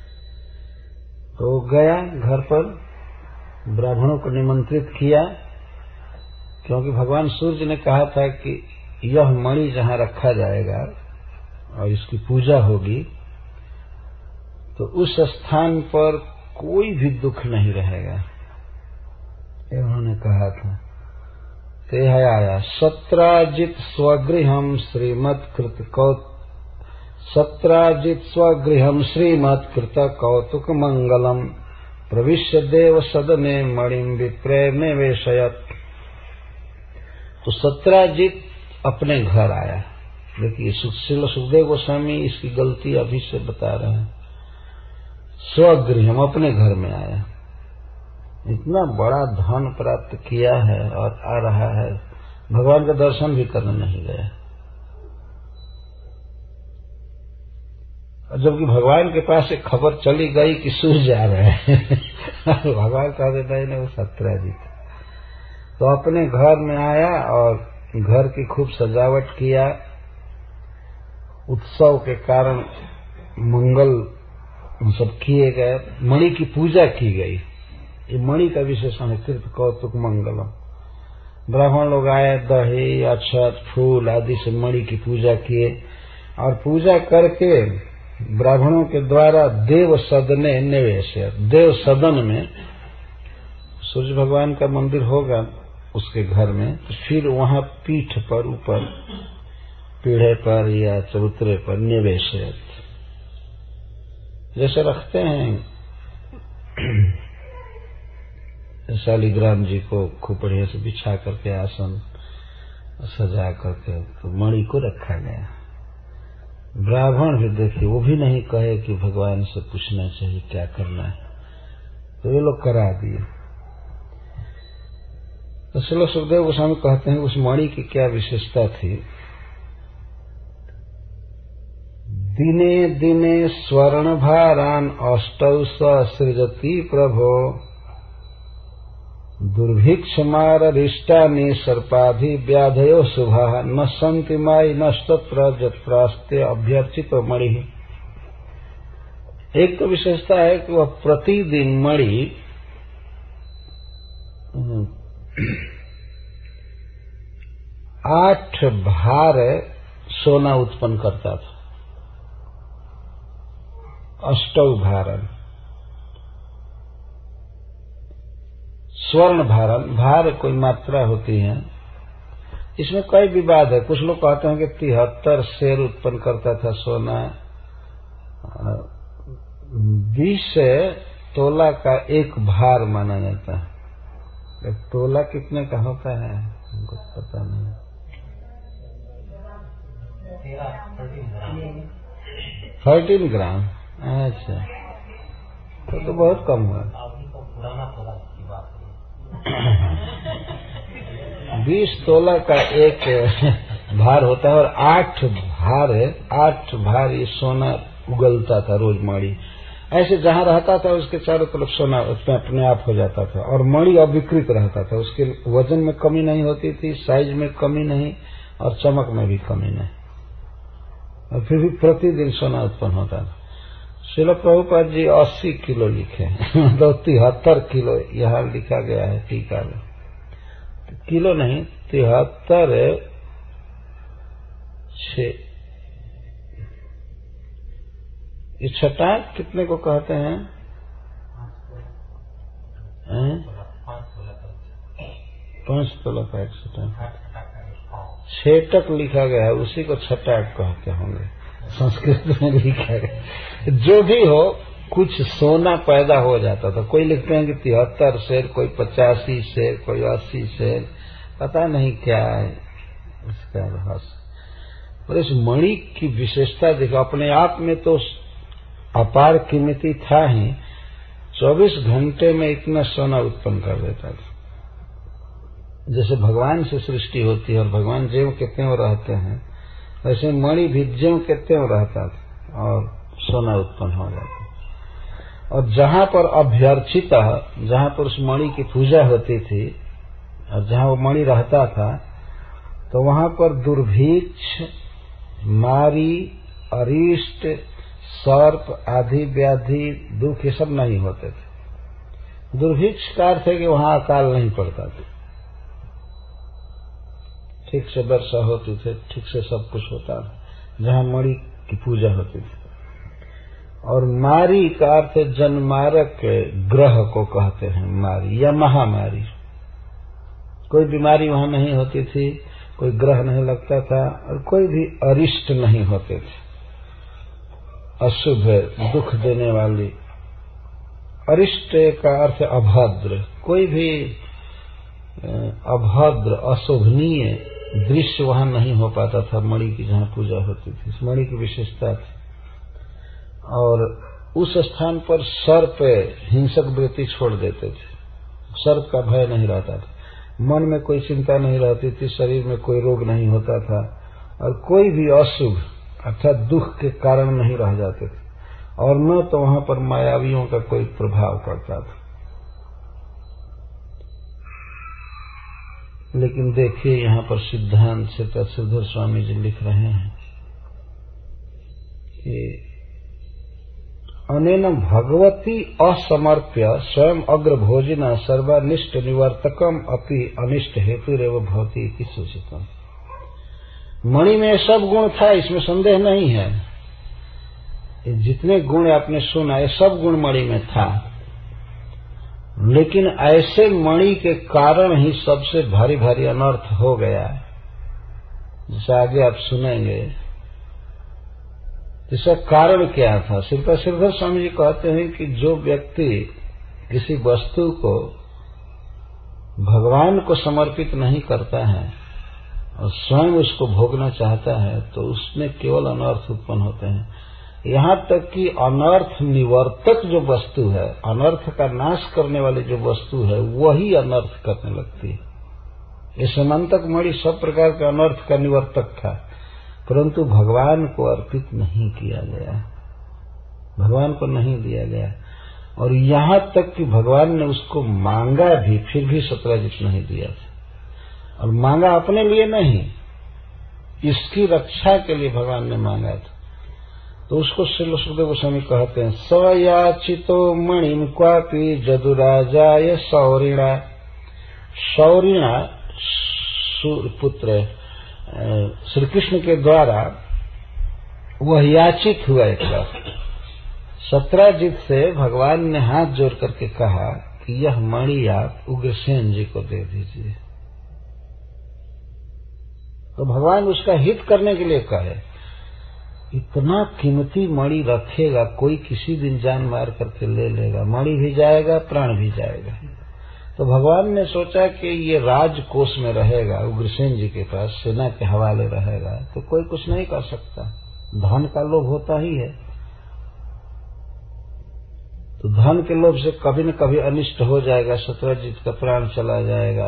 तो गया घर पर, ब्राह्मणों को निमंत्रित किया, क्योंकि भगवान सूर्य ने कहा था कि यह मणि जहां रखा जाएगा और इसकी पूजा होगी तो उस स्थान पर कोई भी दुख नहीं रहेगा, ये उन्होंने कहा था। ते आया सत्राजित स्वगृहम श्रीमत्कृत कौत सत्राजित स्वगृहम श्रीमत्कृत कौतुक मंगलम प्रविश्य देव सदने मणिम विप्रेम वेशयत। तो सत्राजित अपने घर आया। देखिए श्रील सुखदेव गोस्वामी इसकी गलती अभी से बता रहे हैं। स्वगृह, हम अपने घर में आया, इतना बड़ा धन प्राप्त किया है और आ रहा है, भगवान का दर्शन भी करने नहीं गया। और जबकि भगवान के पास एक खबर चली गई कि सूर्य आ रहे हैं भगवान कह देता है वो सत्राजित। तो अपने घर में आया और घर की खूब सजावट किया, उत्सव के कारण मंगल सब किए गए, मणि की पूजा की गई। ये मणि का विशेषण है, तीर्थ कौतुक मंगलम। ब्राह्मण लोग आए, दही, अक्षत, फूल आदि से मणि की पूजा किए और पूजा करके ब्राह्मणों के द्वारा देव सदने निवेश, देव सदन में सूर्य भगवान का मंदिर होगा उसके घर में, तो फिर वहां पीठ पर ऊपर पीढ़े पर या चबूतरे पर निवेश जैसे रखते हैं शालिग्राम जी को खूब बढ़िया से बिछा करके आसन सजा करके तो मणि को रखा गया। ब्राह्मण भी देखिए वो भी नहीं कहे कि भगवान से पूछना चाहिए क्या करना है, तो ये लोग करा दिए। तो श्रील सुखदेव गोस्वामी कहते हैं उस मणि की क्या विशेषता थी। दिने दिने स्वर्ण भारान अष्टौ सृजति प्रभो दुर्भिक्षमारिष्टानि सर्पाधि व्याधयो शुभा न सन्ति माई नस्तत्र जत्रास्ते अभ्यर्चितो मणि। एक तो विशेषता है कि वह प्रतिदिन मणि आठ भार सोना उत्पन्न करता था। अष्टौ भारन, स्वर्ण भारन, भार कोई मात्रा होती है, इसमें कई विवाद है। कुछ लोग कहते हैं कि तिहत्तर शेर उत्पन्न करता था सोना। बीस तोला का एक भार माना जाता है। एक तोला कितने का होता है हमको पता नहीं। Thirteen gram. अच्छा, तो, तो बहुत कम हुआ। बीस तोला का एक भार होता है और आठ भार आठ भार ये सोना उगलता था रोज मणि। ऐसे जहां रहता था उसके चारों तरफ सोना उसमें अपने आप हो जाता था और मणि अविकृत रहता था। उसके वजन में कमी नहीं होती थी, साइज में कमी नहीं और चमक में भी कमी नहीं, और फिर भी प्रतिदिन सोना उत्पन्न होता था। श्रील प्रभुपाद जी अस्सी किलो लिखे तो तिहत्तर किलो यहाँ लिखा गया है टीका में। किलो नहीं, तिहत्तर छे ये छटाक कितने को कहते हैं? पांच तोला का एक छटाक, छेटक लिखा गया है, उसी को छटाक कहते होंगे संस्कृत में लिखा गया। जो भी हो कुछ सोना पैदा हो जाता था। कोई लिखते हैं कि तिहत्तर शेर, कोई पचासी शेर, कोई अस्सी शेर, पता नहीं क्या है इसका रहस्य। और इस मणि की विशेषता देखो, अपने आप में तो अपार कीमती था ही, चौबीस घंटे में इतना सोना उत्पन्न कर देता था। जैसे भगवान से सृष्टि होती है और भगवान ज्यों के त्यों रहते हैं, वैसे मणि भी ज्यों के त्यों रहता था और सोना उत्पन्न हो जाता। और जहां पर अभ्यर्चित, जहां पर उस मणि की पूजा होती थी और जहां वो मणि रहता था, तो वहां पर दुर्भिक्ष, मारी, अरिष्ट, सर्प आदि व्याधि, दुख ये सब नहीं होते थे। दुर्भिक्ष का अर्थ है कि वहां अकाल नहीं पड़ता था, ठीक से वर्षा होती थी, ठीक से सब कुछ होता था जहां मणि की पूजा होती थी। और मारी का अर्थ जनमारक ग्रह को कहते हैं मारी या महामारी। कोई बीमारी वहां नहीं होती थी, कोई ग्रह नहीं लगता था और कोई भी अरिष्ट नहीं होते थे, अशुभ दुख देने वाली। अरिष्ट का अर्थ अभद्र, कोई भी अभद्र अशोभनीय दृश्य वहां नहीं हो पाता था मणि की जहां पूजा होती थी। इस मणि की विशेषता थी। और उस स्थान पर सर्प हिंसक वृत्ति छोड़ देते थे, सर्प का भय नहीं रहता था, मन में कोई चिंता नहीं रहती थी, शरीर में कोई रोग नहीं होता था और कोई भी अशुभ अर्थात दुख के कारण नहीं रह जाते थे, और न तो वहां पर मायावियों का कोई प्रभाव पड़ता था। लेकिन देखिए यहाँ पर सिद्धांत से श्रीधर स्वामी जी लिख रहे हैं कि अनेन भगवती असमर्प्य स्वयं अग्रभोजिना सर्वानिष्ट निवर्तकम अपि अनिष्ट हेतु रेव भवती इति सूचितम। मणि में सब गुण था, इसमें संदेह नहीं है, जितने गुण आपने सुना ये सब गुण मणि में था, लेकिन ऐसे मणि के कारण ही सबसे भारी भारी अनर्थ हो गया, जैसे आगे आप सुनेंगे। इसका कारण क्या था? श्रीपाद श्रीधर स्वामी जी कहते हैं कि जो व्यक्ति किसी वस्तु को भगवान को समर्पित नहीं करता है और स्वयं उसको भोगना चाहता है तो उसमें केवल अनर्थ उत्पन्न होते हैं। यहाँ तक कि अनर्थ निवर्तक जो वस्तु है, अनर्थ का नाश करने वाली जो वस्तु है, वही अनर्थ करने लगती है। ये समंतक मणि सब प्रकार के अनर्थ का निवर्तक था, परंतु भगवान को अर्पित नहीं किया गया, भगवान को नहीं दिया गया। और यहाँ तक कि भगवान ने उसको मांगा भी, फिर भी सत्राजित नहीं दिया था। और मांगा अपने लिए नहीं, इसकी रक्षा के लिए भगवान ने मांगा था। तो उसको श्रील सुखदेव गोस्वामी कहते हैं, सयाचितो मणिम क्वापि जदुराजाय सौरिणा। सौरिणा पुत्र श्री कृष्ण के द्वारा वह याचित हुआ एक बार। सत्राजित से भगवान ने हाथ जोड़ करके कहा कि यह मणि आप उग्रसेन जी को दे दीजिए। तो भगवान उसका हित करने के लिए कहे, इतना कीमती मणि रखेगा कोई, किसी दिन जान मार करके ले लेगा, मणि भी जाएगा, प्राण भी जाएगा। तो भगवान ने सोचा कि ये राजकोष में रहेगा, उग्रसेन जी के पास सेना के हवाले रहेगा, तो कोई कुछ नहीं कर सकता। धन का लोभ होता ही है, तो धन के लोभ से कभी न कभी अनिष्ट हो जाएगा। सत्राजित का प्राण चला जाएगा,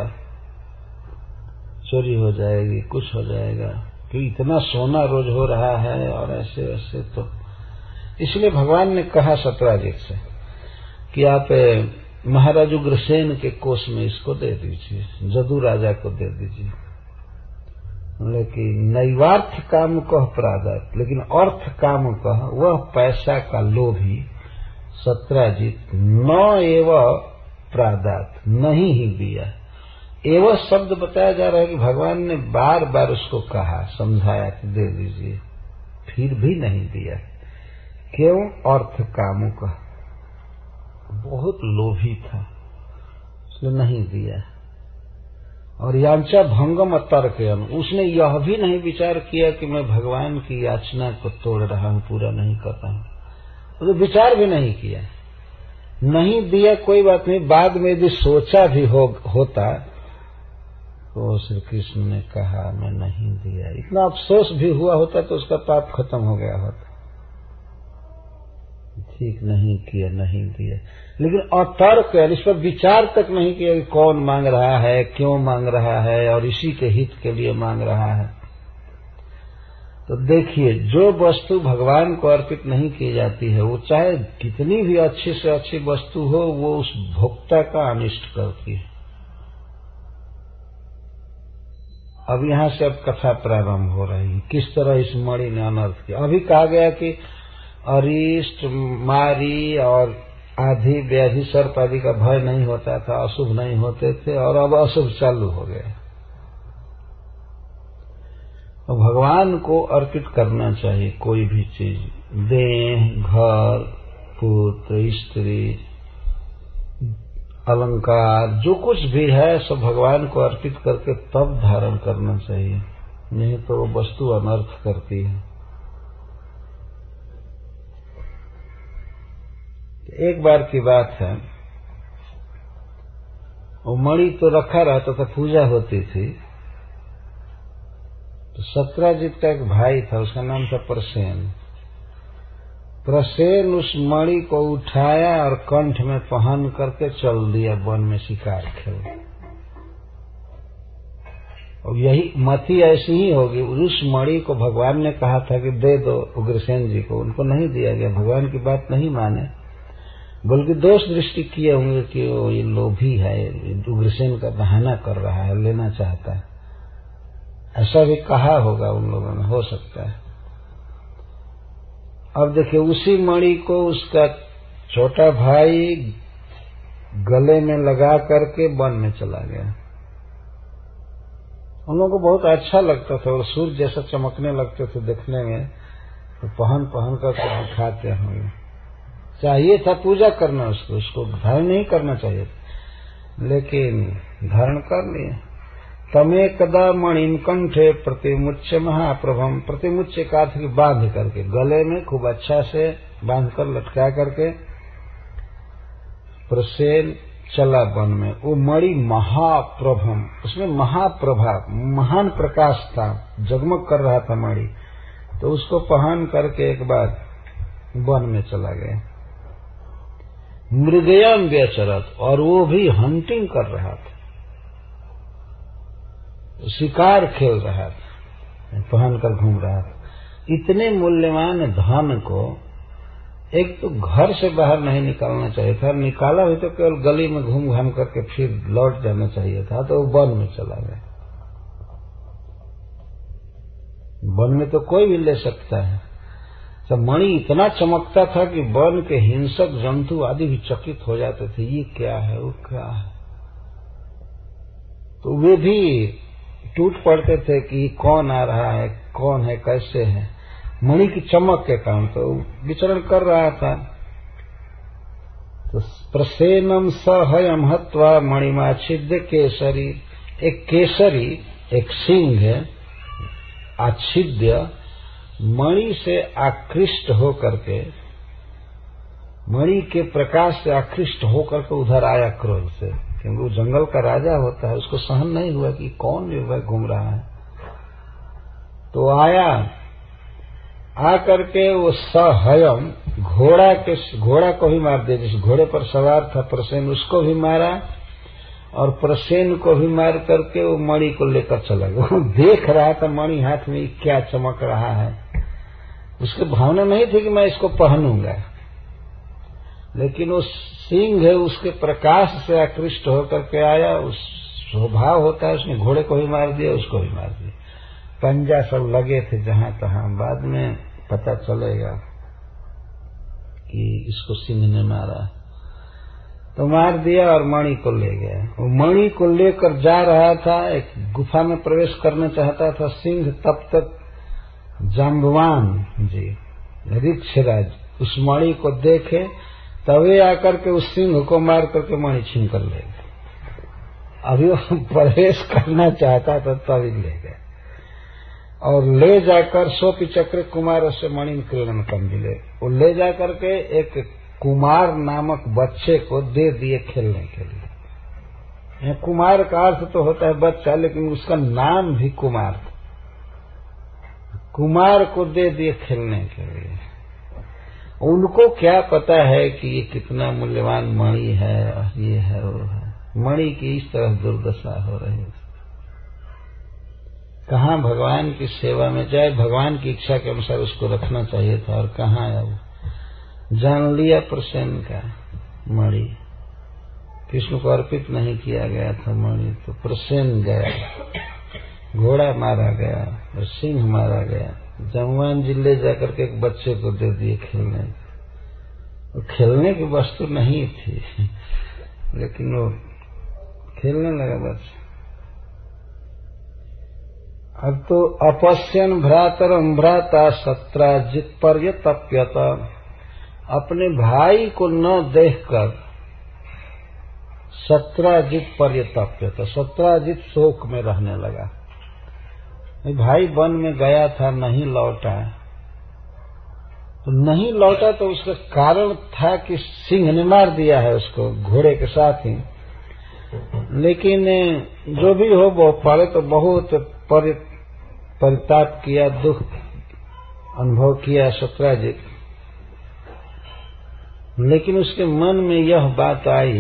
चोरी हो जाएगी, कुछ हो जाएगा, कि इतना सोना रोज हो रहा है और ऐसे ऐसे। तो इसलिए भगवान ने कहा सत्राजित से कि आप महाराज उग्रसेन के कोष में इसको दे दीजिए, जदू राजा को दे दीजिए। लेकिन नैवार्थ काम कह प्रादात, लेकिन अर्थ काम कह वह पैसा का लोभी सत्राजित न एव प्रादात, नहीं ही दिया। एवं शब्द बताया जा रहा है कि भगवान ने बार बार उसको कहा, समझाया कि दे दीजिए, फिर भी नहीं दिया। क्यों? अर्थ कामों का बहुत लोभी था, उसने नहीं दिया। और याचना भंगम तर्कयन, उसने यह भी नहीं विचार किया कि मैं भगवान की याचना को तोड़ रहा हूं, पूरा नहीं कर रहा हूं, तो विचार भी नहीं किया। नहीं दिया कोई बात नहीं, बाद में यदि सोचा भी हो, होता तो श्री कृष्ण ने कहा मैं नहीं दिया, इतना अफसोस भी हुआ होता तो उसका पाप खत्म हो गया होता। ठीक नहीं किया, नहीं दिया। लेकिन अतर्क, इस पर विचार तक नहीं किया कि कौन मांग रहा है, क्यों मांग रहा है और इसी के हित के लिए मांग रहा है। तो देखिए, जो वस्तु भगवान को अर्पित नहीं की जाती है, वो चाहे कितनी भी अच्छी से अच्छी वस्तु हो, वो उस भोक्ता का अनिष्ट करती है। अब यहां से अब कथा प्रारंभ हो रही है, किस तरह इस मणि ने अनर्थ किया। अभी कहा गया कि अरिष्ट, मारी और आधि व्याधि सर्प आदि का भय नहीं होता था, अशुभ नहीं होते थे, और अब अशुभ चालू हो गया। तो भगवान को अर्पित करना चाहिए कोई भी चीज, देह, घर, पुत्र, स्त्री, अलंकार, जो कुछ भी है सब भगवान को अर्पित करके तब धारण करना चाहिए, नहीं तो वो वस्तु अनर्थ करती है। एक बार की बात है, वो मणि तो रखा रहता था, पूजा होती थी, तो सत्राजित का एक भाई था, उसका नाम था प्रसेन। प्रसेन उस मणि को उठाया और कंठ में पहन करके चल दिया वन में शिकार खेल। और यही मति ऐसी ही होगी, उस मणि को भगवान ने कहा था कि दे दो उग्रसेन जी को, उनको नहीं दिया गया। भगवान की बात नहीं माने, बल्कि दोष दृष्टि किए होंगे कि वो ये लोभी है, उग्रसेन का बहाना कर रहा है, लेना चाहता है, ऐसा भी कहा होगा उन लोगों ने, हो सकता है। अब देखिए, उसी मणि को उसका छोटा भाई गले में लगा करके वन में चला गया। उन लोगों को बहुत अच्छा लगता था और सूर्य जैसा चमकने लगते थे देखने में, तो पहन पहन कर दिखाते होंगे। चाहिए था पूजा करना उसको, उसको धारण नहीं करना चाहिए, लेकिन धारण कर लिए। तमे कदा मणिम कंठे प्रतिमुच्य महाप्रभम, प्रतिमुच्य का अर्थ बांध करके गले में खूब अच्छा से बांध कर लटका करके प्रसेन चला वन में। वो मणि महाप्रभम, उसमें महाप्रभा महान प्रकाश था, जगमग कर रहा था मणि, तो उसको पहन करके एक बार वन में चला गया। मृगयम व्यचरत, और वो भी हंटिंग कर रहा था, शिकार खेल रहा था, पहन कर घूम रहा था। इतने मूल्यवान धन को एक तो घर से बाहर नहीं निकालना चाहिए था, निकाला भी तो केवल गली में घूम घाम करके फिर लौट जाना चाहिए था, तो वो वन में चला गया। वन में तो कोई भी ले सकता है। तो मणि इतना चमकता था कि वन के हिंसक जंतु आदि भी चकित हो जाते थे, ये क्या है, वो क्या है। तो वे भी टूट पड़ते थे कि कौन आ रहा है, कौन है, कैसे है। मणि की चमक के कारण तो विचरण कर रहा था। तो प्रसेनम सहयम हत्वा मणिमाच्छिद्य केसरी, एक केसरी, एक सिंह है, आच्छिद्य, मणि से आकृष्ट होकर के, मणि के प्रकाश से आकृष्ट होकर के उधर आया क्रोध से, क्योंकि वो जंगल का राजा होता है, उसको सहन नहीं हुआ कि कौन निर्भय घूम रहा है। तो आया, आकर के वो सहयम, घोड़ा के घोड़ा को भी मार दिया, जिस घोड़े पर सवार था प्रसेन, उसको भी मारा, और प्रसेन को भी मार करके वो मणि को लेकर चला गया। वो देख रहा था मणि हाथ में क्या चमक रहा है, उसकी भावना नहीं थी कि मैं इसको पहनूंगा, लेकिन वो सिंह है, उसके प्रकाश से आकृष्ट होकर के आया। उस स्वभाव होता है, उसने घोड़े को भी मार दिया, उसको भी मार दिया। पंजा सब लगे थे जहां तहां, बाद में पता चलेगा कि इसको सिंह ने मारा, तो मार दिया और मणि को ले गया। वो मणि को लेकर जा रहा था, एक गुफा में प्रवेश करना चाहता था सिंह, तब तक जाम्बवान जी ऋक्षराज उस मणि को देखे, तभी आकर के उस सिंह को मार करके मणि छीन कर ले गए। अभी वो प्रवेश करना चाहता था तभी ले गए, और ले जाकर सोपी चक्र कुमार से मणि क्रीड़न कंदिले, वो ले जाकर के एक कुमार नामक बच्चे को दे दिए खेलने के लिए। कुमार का अर्थ तो होता है बच्चा, लेकिन उसका नाम भी कुमार था। कुमार को दे दिए खेलने के लिए। उनको क्या पता है कि ये कितना मूल्यवान मणि है, ये है वो है। मणि की इस तरह दुर्दशा हो रही है। कहाँ भगवान की सेवा में जाए, भगवान की इच्छा के अनुसार उसको रखना चाहिए था, और कहाँ अब जान लिया प्रसेन का मणि कृष्ण को अर्पित नहीं किया गया था मणि, तो प्रसेन गया, घोड़ा मारा गया और सिंह मारा गया। जमवान जी ले जाकर के एक बच्चे को दे दिए खेलने, वो खेलने की वस्तु नहीं थी, लेकिन वो खेलने लगा बच्चा। अब तो अपश्यन भ्रातरम भ्राता सत्राजित पर्यतप्यत, अपने भाई को न देखकर सत्राजित पर्यतप्यत, सत्राजित शोक में रहने लगा। भाई वन में गया था, नहीं लौटा, तो नहीं लौटा तो उसका कारण था कि सिंह ने मार दिया है उसको घोड़े के साथ ही। लेकिन जो भी हो, वो पहले तो बहुत पर, परिताप किया, दुख अनुभव किया सत्राजित, लेकिन उसके मन में यह बात आई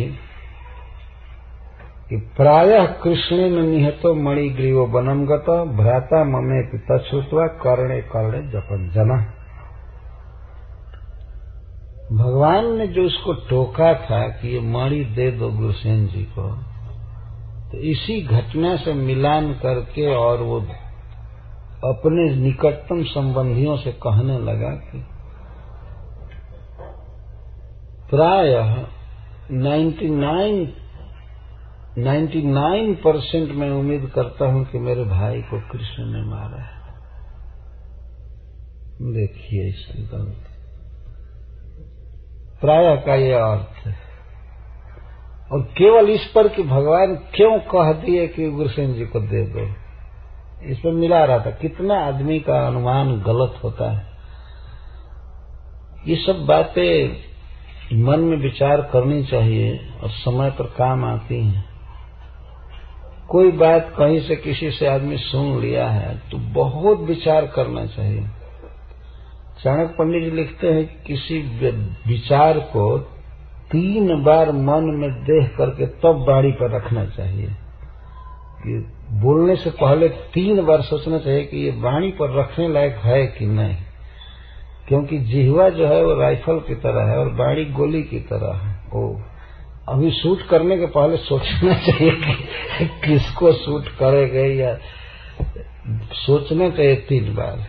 कि प्रायः कृष्णे न निहतो मणिग्रीवो वनम गत भ्राता ममे पिता छुटवा कर्णे कर्णे जपन जना। भगवान ने जो उसको टोका था कि ये मणि दे दो गुरुसेन जी को, तो इसी घटना से मिलान करके और वो अपने निकटतम संबंधियों से कहने लगा कि प्रायः निन्यानवे परसेंट मैं उम्मीद करता हूं कि मेरे भाई को कृष्ण ने मारा है। देखिए इसकी गलती प्राय का ये अर्थ है। और केवल इस पर कि भगवान क्यों कह दिए कि उग्रसेन जी को दे दो, इस पर मिला रहा था। कितना आदमी का अनुमान गलत होता है। ये सब बातें मन में विचार करनी चाहिए और समय पर काम आती हैं। कोई बात कहीं से किसी से आदमी सुन लिया है तो बहुत विचार करना चाहिए। चाणक्य पंडित जी लिखते हैं कि किसी विचार को तीन बार मन में देख करके तब वाणी पर रखना चाहिए। कि बोलने से पहले तीन बार सोचना चाहिए कि ये वाणी पर रखने लायक है कि नहीं, क्योंकि जिह्वा जो है वो राइफल की तरह है और वाणी गोली की तरह है। वो अभी शूट करने के पहले सोचना चाहिए कि किसको शूट करेगा, या सोचना चाहिए तीन बार।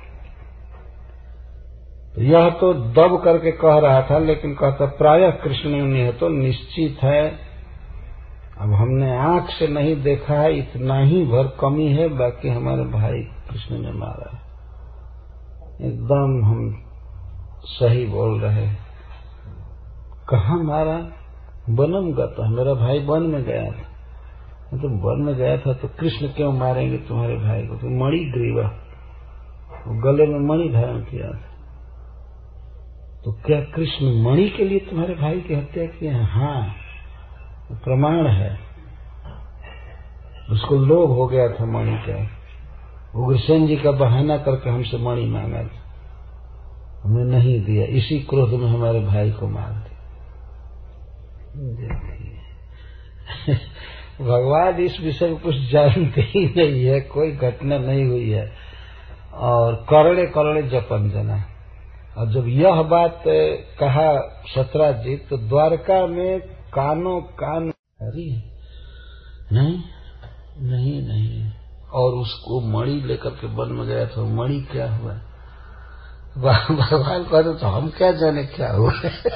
यह तो दब करके कह रहा था, लेकिन कहता प्रायः कृष्ण ने तो निश्चित है। अब हमने आंख से नहीं देखा है, इतना ही भर कमी है, बाकी हमारे भाई कृष्ण ने मारा है। एकदम हम सही बोल रहे। कहाँ मारा? वनम गता, मेरा भाई वन में गया था। तो वन में गया था तो कृष्ण क्यों मारेंगे तुम्हारे भाई को? तो मणि ग्रीवा, गले में मणि धारण किया था। तो क्या कृष्ण मणि के लिए तुम्हारे भाई की हत्या की है? हाँ, प्रमाण है। उसको लोभ हो गया था मणि का। उग्रसेन जी का बहाना करके हमसे मणि मांगा था, हमने नहीं दिया। इसी क्रोध में हमारे भाई को मार दिया। भगवान इस विषय में कुछ जानते ही नहीं है, कोई घटना नहीं हुई है, और करड़े करड़े जपन जना। और जब यह बात कहा सत्राजित, तो द्वारका में कानों कान अरे नहीं नहीं नहीं, और उसको मणि लेकर के वन में गया था। मणि क्या हुआ? भगवान कहते तो हम क्या जाने क्या हुआ।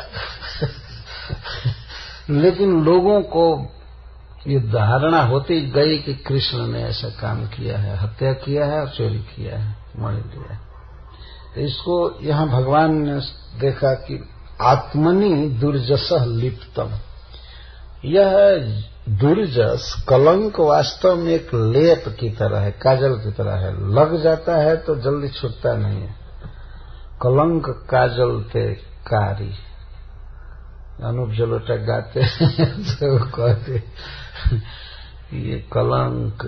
लेकिन लोगों को ये धारणा होती गई कि कृष्ण ने ऐसा काम किया है, हत्या किया है और चोरी किया है, मणि लिया है। तो इसको यहाँ भगवान ने देखा कि आत्मनि दुर्जसः लिप्तम। यह दुर्जस कलंक वास्तव में एक लेप की तरह है, काजल की तरह है। लग जाता है तो जल्दी छूटता नहीं है। कलंक काजल ते कारी, अनूप जलोटा गाते तो कहते ये कलंक।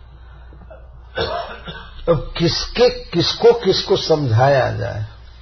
अब किसके किसको किसको समझाया जाए,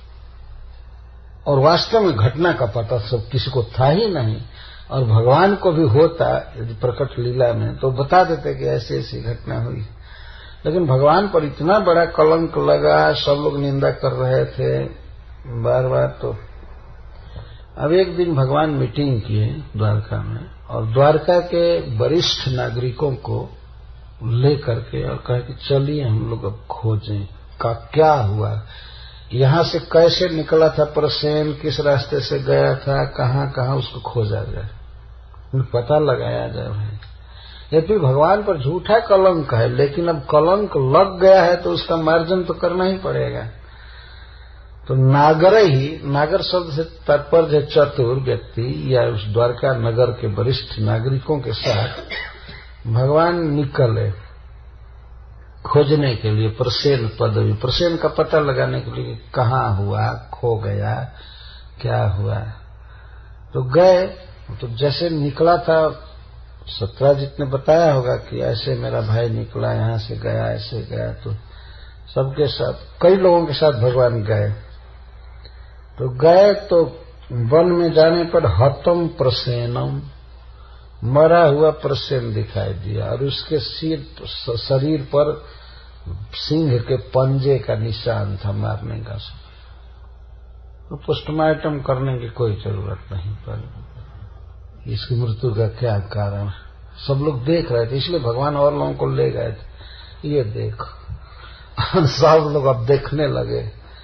और वास्तव में घटना का पता सब किसी को था ही नहीं। और भगवान को भी होता यदि प्रकट लीला में तो बता देते कि ऐसी ऐसी घटना हुई। लेकिन भगवान पर इतना बड़ा कलंक लगा, सब लोग निंदा कर रहे थे बार बार। तो अब एक दिन भगवान मीटिंग किए द्वारका में, और द्वारका के वरिष्ठ नागरिकों को ले करके और कहा कि चलिए हम लोग अब खोजें का क्या हुआ, यहाँ से कैसे निकला था प्रसेन, किस रास्ते से गया था, कहाँ कहाँ उसको खोजा जाए, पता लगाया जाए भाई। यदि भगवान पर झूठा कलंक है, लेकिन अब कलंक लग गया है तो उसका मार्जन तो करना ही पड़ेगा। तो नागर ही, नागर शब्द से तात्पर्य है चतुर व्यक्ति या उस द्वारका नगर के वरिष्ठ नागरिकों के साथ भगवान निकले खोजने के लिए प्रसेन पदवी, प्रसेन का पता लगाने के लिए कहाँ हुआ, खो गया, क्या हुआ। तो गए, तो जैसे निकला था सत्राजित ने बताया होगा कि ऐसे मेरा भाई निकला, यहाँ से गया, ऐसे गया। तो सबके साथ, कई लोगों के साथ भगवान गए। तो गए तो वन में जाने पर हतम प्रसेनम, मरा हुआ प्रसेन दिखाई दिया, और उसके सिर शरीर पर सिंह के पंजे का निशान था मारने का। तो पोस्टमार्टम करने की कोई जरूरत नहीं पड़ी। इसकी मृत्यु का क्या कारण, सब लोग देख रहे थे, इसलिए भगवान और लोगों को ले गए थे। ये देखो सब लोग अब देखने लगे,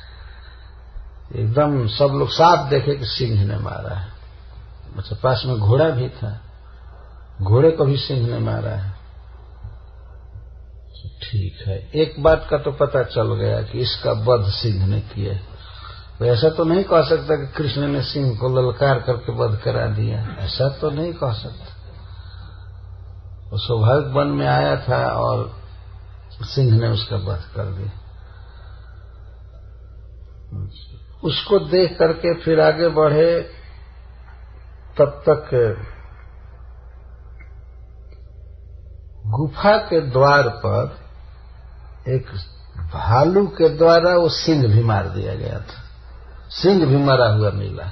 एकदम सब लोग साफ देखे कि सिंह ने मारा है। अच्छा, पास में घोड़ा भी था, घोड़े को भी सिंह ने मारा है। ठीक है, एक बात का तो पता चल गया कि इसका वध सिंह ने किया। तो ऐसा तो नहीं कह सकता कि कृष्ण ने सिंह को ललकार करके वध करा दिया, ऐसा तो नहीं कह सकता। वो स्वाभाविक वन में आया था और सिंह ने उसका वध कर दिया। उसको देख करके फिर आगे बढ़े, तब तक गुफा के द्वार पर एक भालू के द्वारा वो सिंह भी मार दिया गया था। सिंह भी मरा हुआ मिला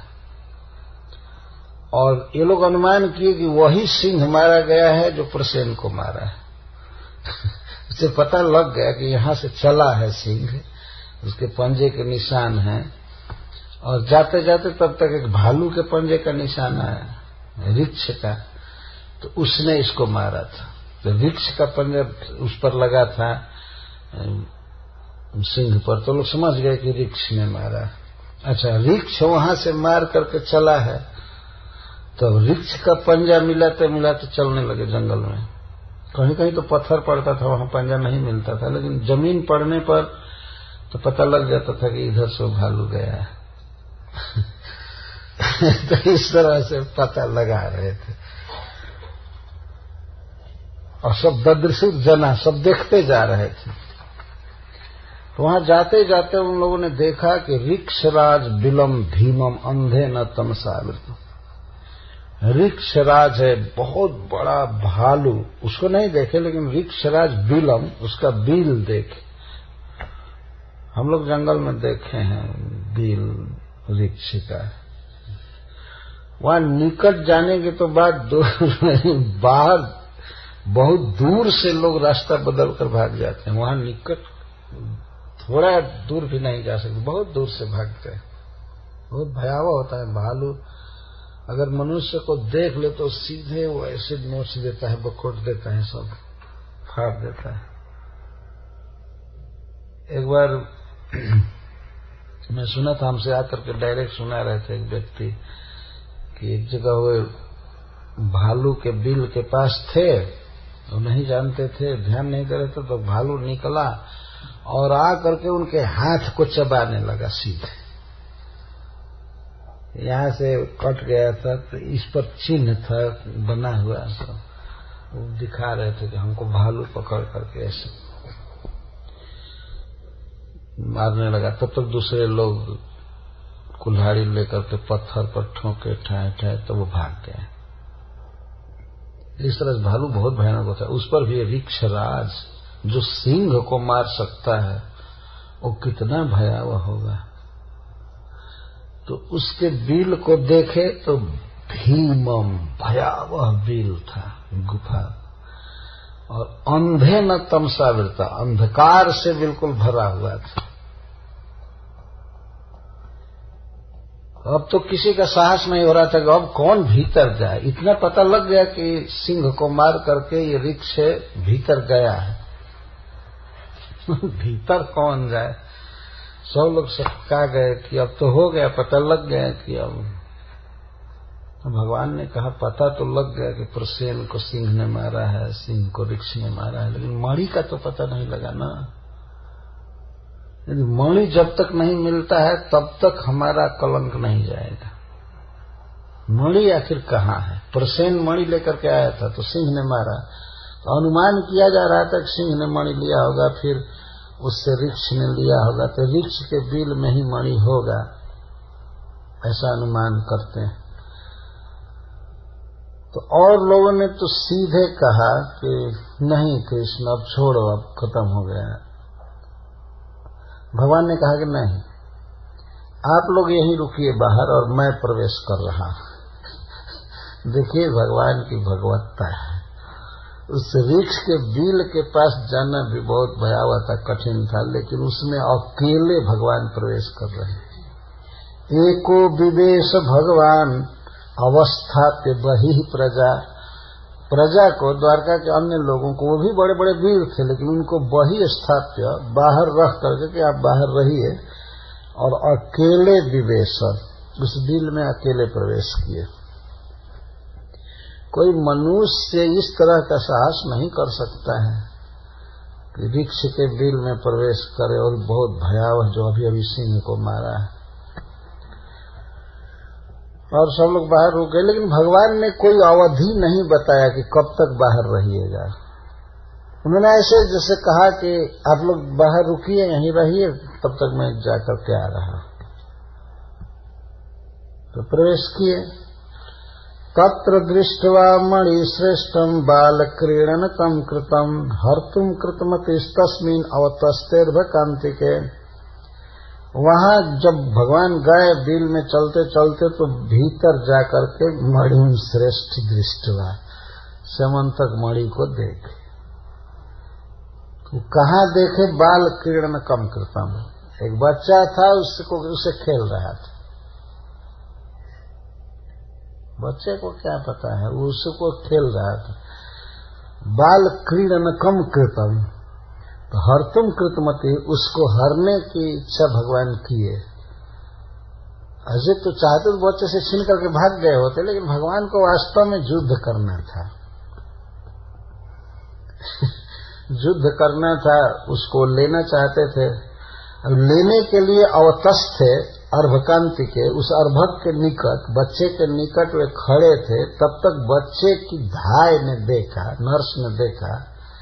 और ये लोग अनुमान किए कि वही सिंह मारा गया है जो प्रसेन को मारा है। उसे पता लग गया कि यहां से चला है सिंह, उसके पंजे के निशान हैं, और जाते जाते तब तक एक भालू के पंजे का निशान आया, वृक्ष का, तो उसने इसको मारा था। तो वृक्ष का पंजा उस पर लगा था सिंह पर, तो लोग समझ गए कि वृक्ष ने मारा। अच्छा, वृक्ष वहां से मार करके चला है, तो वृक्ष का पंजा मिलाते मिलाते चलने लगे जंगल में। कहीं कहीं तो पत्थर पड़ता था, वहां पंजा नहीं मिलता था, लेकिन जमीन पड़ने पर तो पता लग जाता था कि इधर से भालू गया है। तो इस तरह से पता लगा रहे थे, और सब ददृशु जना, सब देखते जा रहे थे। तो वहां जाते जाते उन लोगों ने देखा कि ऋक्षराज बिलम भीमम अंधे न तमसावृत। ऋक्षराज है बहुत बड़ा भालू, उसको नहीं देखे, लेकिन ऋक्षराज बिलम, उसका बील देखे। हम लोग जंगल में देखे हैं बील ऋक्ष का। वहां निकट जाने के तो बाद बाहर बहुत दूर से लोग रास्ता बदल कर भाग जाते हैं। वहां निकट थोड़ा दूर भी नहीं जा सकते, बहुत दूर से भागते हैं। बहुत भयावह होता है भालू। अगर मनुष्य को देख ले तो सीधे वो ऐसे नोच देता है, बकोट देता है, सब फाड़ देता है। एक बार मैं सुना था, हमसे आकर के डायरेक्ट सुना रहे थे एक व्यक्ति कि एक जगह वो भालू के बिल के पास थे, वो नहीं जानते थे, ध्यान नहीं दे रहे थे, तो भालू निकला और आ करके उनके हाथ को चबाने लगा सीधे। यहां से कट गया था, तो इस पर चिन्ह था बना हुआ, सब वो दिखा रहे थे कि हमको भालू पकड़ करके ऐसे मारने लगा। तब तक दूसरे लोग कुल्हाड़ी लेकर के पत्थर पर ठोके ठाए ठाए, तो वो भाग गए। इस तरह से भालू बहुत भयानक होता है। उस पर भी ऋक्षराज जो सिंह को मार सकता है, वो कितना भयावह होगा। तो उसके बिल को देखे तो भीमम, भयावह बिल था, गुफा, और अंधे न तमसावृता, अंधकार से बिल्कुल भरा हुआ था। अब तो किसी का साहस नहीं हो रहा था कि अब कौन भीतर जाए। इतना पता लग गया कि सिंह को मार करके ये ऋक्ष भीतर गया है। भीतर कौन जाए, सब लोग सबका गए कि अब तो हो गया, पता लग गया कि अब। तो भगवान ने कहा पता तो लग गया कि प्रसेन को सिंह ने मारा है, सिंह को ऋक्ष ने मारा है, लेकिन मणि का तो पता नहीं लगा ना। यदि मणि जब तक नहीं मिलता है तब तक हमारा कलंक नहीं जाएगा। मणि आखिर कहाँ है? प्रसेन मणि लेकर के आया था तो सिंह ने मारा, तो अनुमान किया जा रहा था कि सिंह ने मणि लिया होगा, फिर उससे ऋक्ष ने लिया होगा, तो ऋक्ष के बिल में ही मणि होगा, ऐसा अनुमान करते हैं। तो और लोगों ने तो सीधे कहा कि नहीं कृष्ण, अब छोड़ो, अब खत्म हो गया। भगवान ने कहा कि नहीं, आप लोग यहीं रुकिए बाहर और मैं प्रवेश कर रहा हूं। देखिए भगवान की भगवत्ता है। उस वृक्ष के बिल के पास जाना भी बहुत भयावह था, कठिन था, लेकिन उसमें अकेले भगवान प्रवेश कर रहे हैं। एको विवेश भगवान अवस्थाप्य बहि प्रजा, प्रजा को, द्वारका के अन्य लोगों को, वो भी बड़े बड़े वीर थे, लेकिन उनको बहि स्थाप्य, बाहर रख करके कि आप बाहर रहिए, और अकेले विवेश, उस बिल में अकेले प्रवेश किए। कोई मनुष्य इस तरह का साहस नहीं कर सकता है कि वृक्ष के बिल में प्रवेश करे और बहुत भयावह जो अभी अभी सिंह को मारा है, और सब लोग बाहर रुक गए। लेकिन भगवान ने कोई अवधि नहीं बताया कि कब तक बाहर रहिएगा। उन्होंने ऐसे जैसे कहा कि आप लोग बाहर रुकिए, यहीं रहिए, तब तक मैं जाकर के आ रहा। तो प्रवेश किए। तत्र दृष्ट्वा मणिश्रेष्ठम बाल क्रीडनकम कृतम हर्तुम कृतमतिस्तस्मिन् अवतस्तेर्भकान्तिके। वहां जब भगवान गए बिल में चलते चलते तो भीतर जाकर के मणि श्रेष्ठ दृष्टवा समंतक मणि को देखे। तो कहाँ देखे? बाल क्रीडनकम कृतम, एक बच्चा था, उसको उसे खेल रहा था। बच्चे को क्या पता है, उसको खेल रहा था। बाल क्रीडनकम कृतम, तो हरतुम कृतमति, उसको हरने की इच्छा भगवान किए। अजय तो चाहते तो बच्चे से छीन करके भाग गए होते, लेकिन भगवान को वास्तव में युद्ध करना था। युद्ध करना था, उसको लेना चाहते थे। अब लेने के लिए अवतस्थ थे अर्भकांति के, उस अर्भक के निकट, बच्चे के निकट वे खड़े थे। तब तक बच्चे की धाय ने देखा, नर्स ने देखा,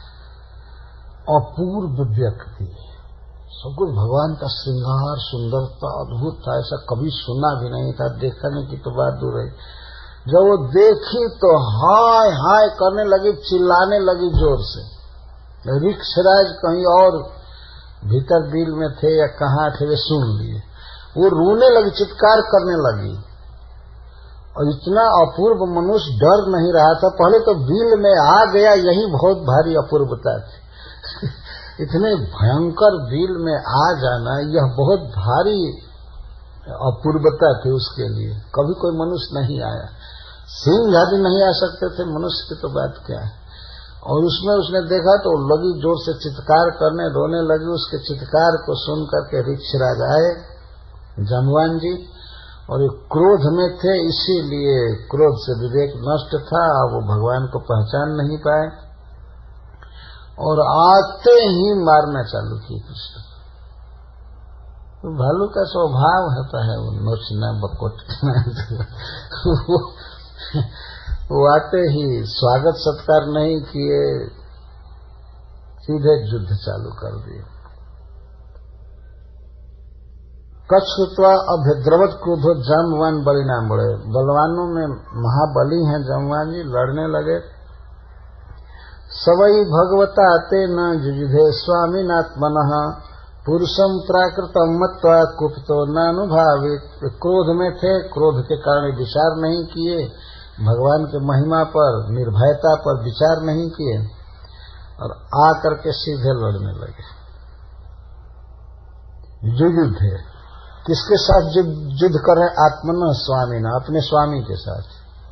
अपूर्व व्यक्ति, सब कुछ भगवान का श्रृंगार, सुंदरता अद्भुत था, ऐसा कभी सुना भी नहीं था, देखने की तो बात दूर रही। जब वो देखी तो हाय हाय करने लगी, चिल्लाने लगी जोर से। ऋक्षराज कहीं और भीतर बिल में थे या कहाँ थे, वे सुन लिए। वो रोने लगी, चित्कार करने लगी, और इतना अपूर्व मनुष्य डर नहीं रहा था। पहले तो बिल में आ गया, यही बहुत भारी अपूर्वता थी। इतने भयंकर बिल में आ जाना, यह बहुत भारी अपूर्वता थी उसके लिए। कभी कोई मनुष्य नहीं आया, सिंह आदि नहीं आ सकते थे, मनुष्य की तो बात क्या है। और उसमें उसने देखा तो लगी जोर से चित्कार करने, रोने लगी। उसके चित्कार को सुन करके ऋक्षराज आए, जाम्बवान जी, और ये क्रोध में थे, इसीलिए क्रोध से विवेक नष्ट था, वो भगवान को पहचान नहीं पाए, और आते ही मारना चालू किए कृष्ण। तो भालू का स्वभाव होता है वो नोचना बकोटना। वो आते ही स्वागत सत्कार नहीं किए, सीधे युद्ध चालू कर दिए। कच्छुत्वा अभ्यद्रवत क्रोधो जाम्बवान बलिनाम बढ़े। बलवानों में महाबली हैं जाम्बवान जी, लड़ने लगे। सवई भगवता ते न युयुधे स्वामिनात्मनः पुरुषम प्राकृतम मत्वा कुपितो नानुभावित। क्रोध में थे, क्रोध के कारण विचार नहीं किए, भगवान के महिमा पर, निर्भयता पर विचार नहीं किए, और आकर के सीधे लड़ने लगे। युयुधे किसके साथ युद्ध कर रहे? आत्मन स्वामी ना, अपने स्वामी के साथ।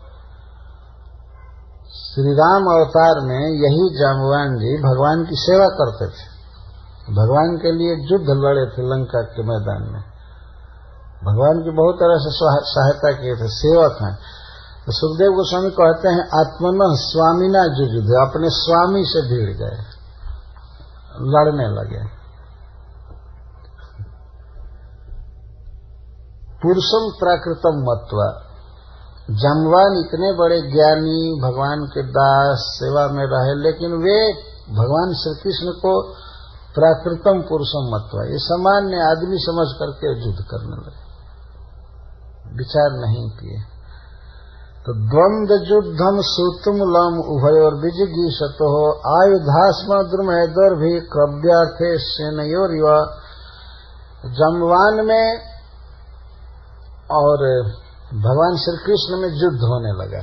श्री राम अवतार में यही जाम्बवान जी भगवान की सेवा करते थे, भगवान के लिए युद्ध लड़े थे लंका के मैदान में, भगवान की बहुत तरह से सहायता किए थे, सेवक हैं। तो सुखदेव गोस्वामी कहते हैं आत्मन स्वामीना युयुध, अपने स्वामी से भिड़ गए, लड़ने लगे। पुरुषम प्राकृतम मत्वा, जाम्बवान इतने बड़े ज्ञानी, भगवान के दास, सेवा में रहे, लेकिन वे भगवान श्री कृष्ण को प्राकृतम पुरुषम मत्वा, ये सामान्य आदमी समझ करके युद्ध करने लगे, विचार नहीं किए। तो द्वंद युद्धम सुतुमलम उभयोर विजिगीषतो आयुधास्म द्रुमैदर भी कव्यार्थे सेनयोर युवा। जाम्बवान में और भगवान श्री कृष्ण में युद्ध होने लगा,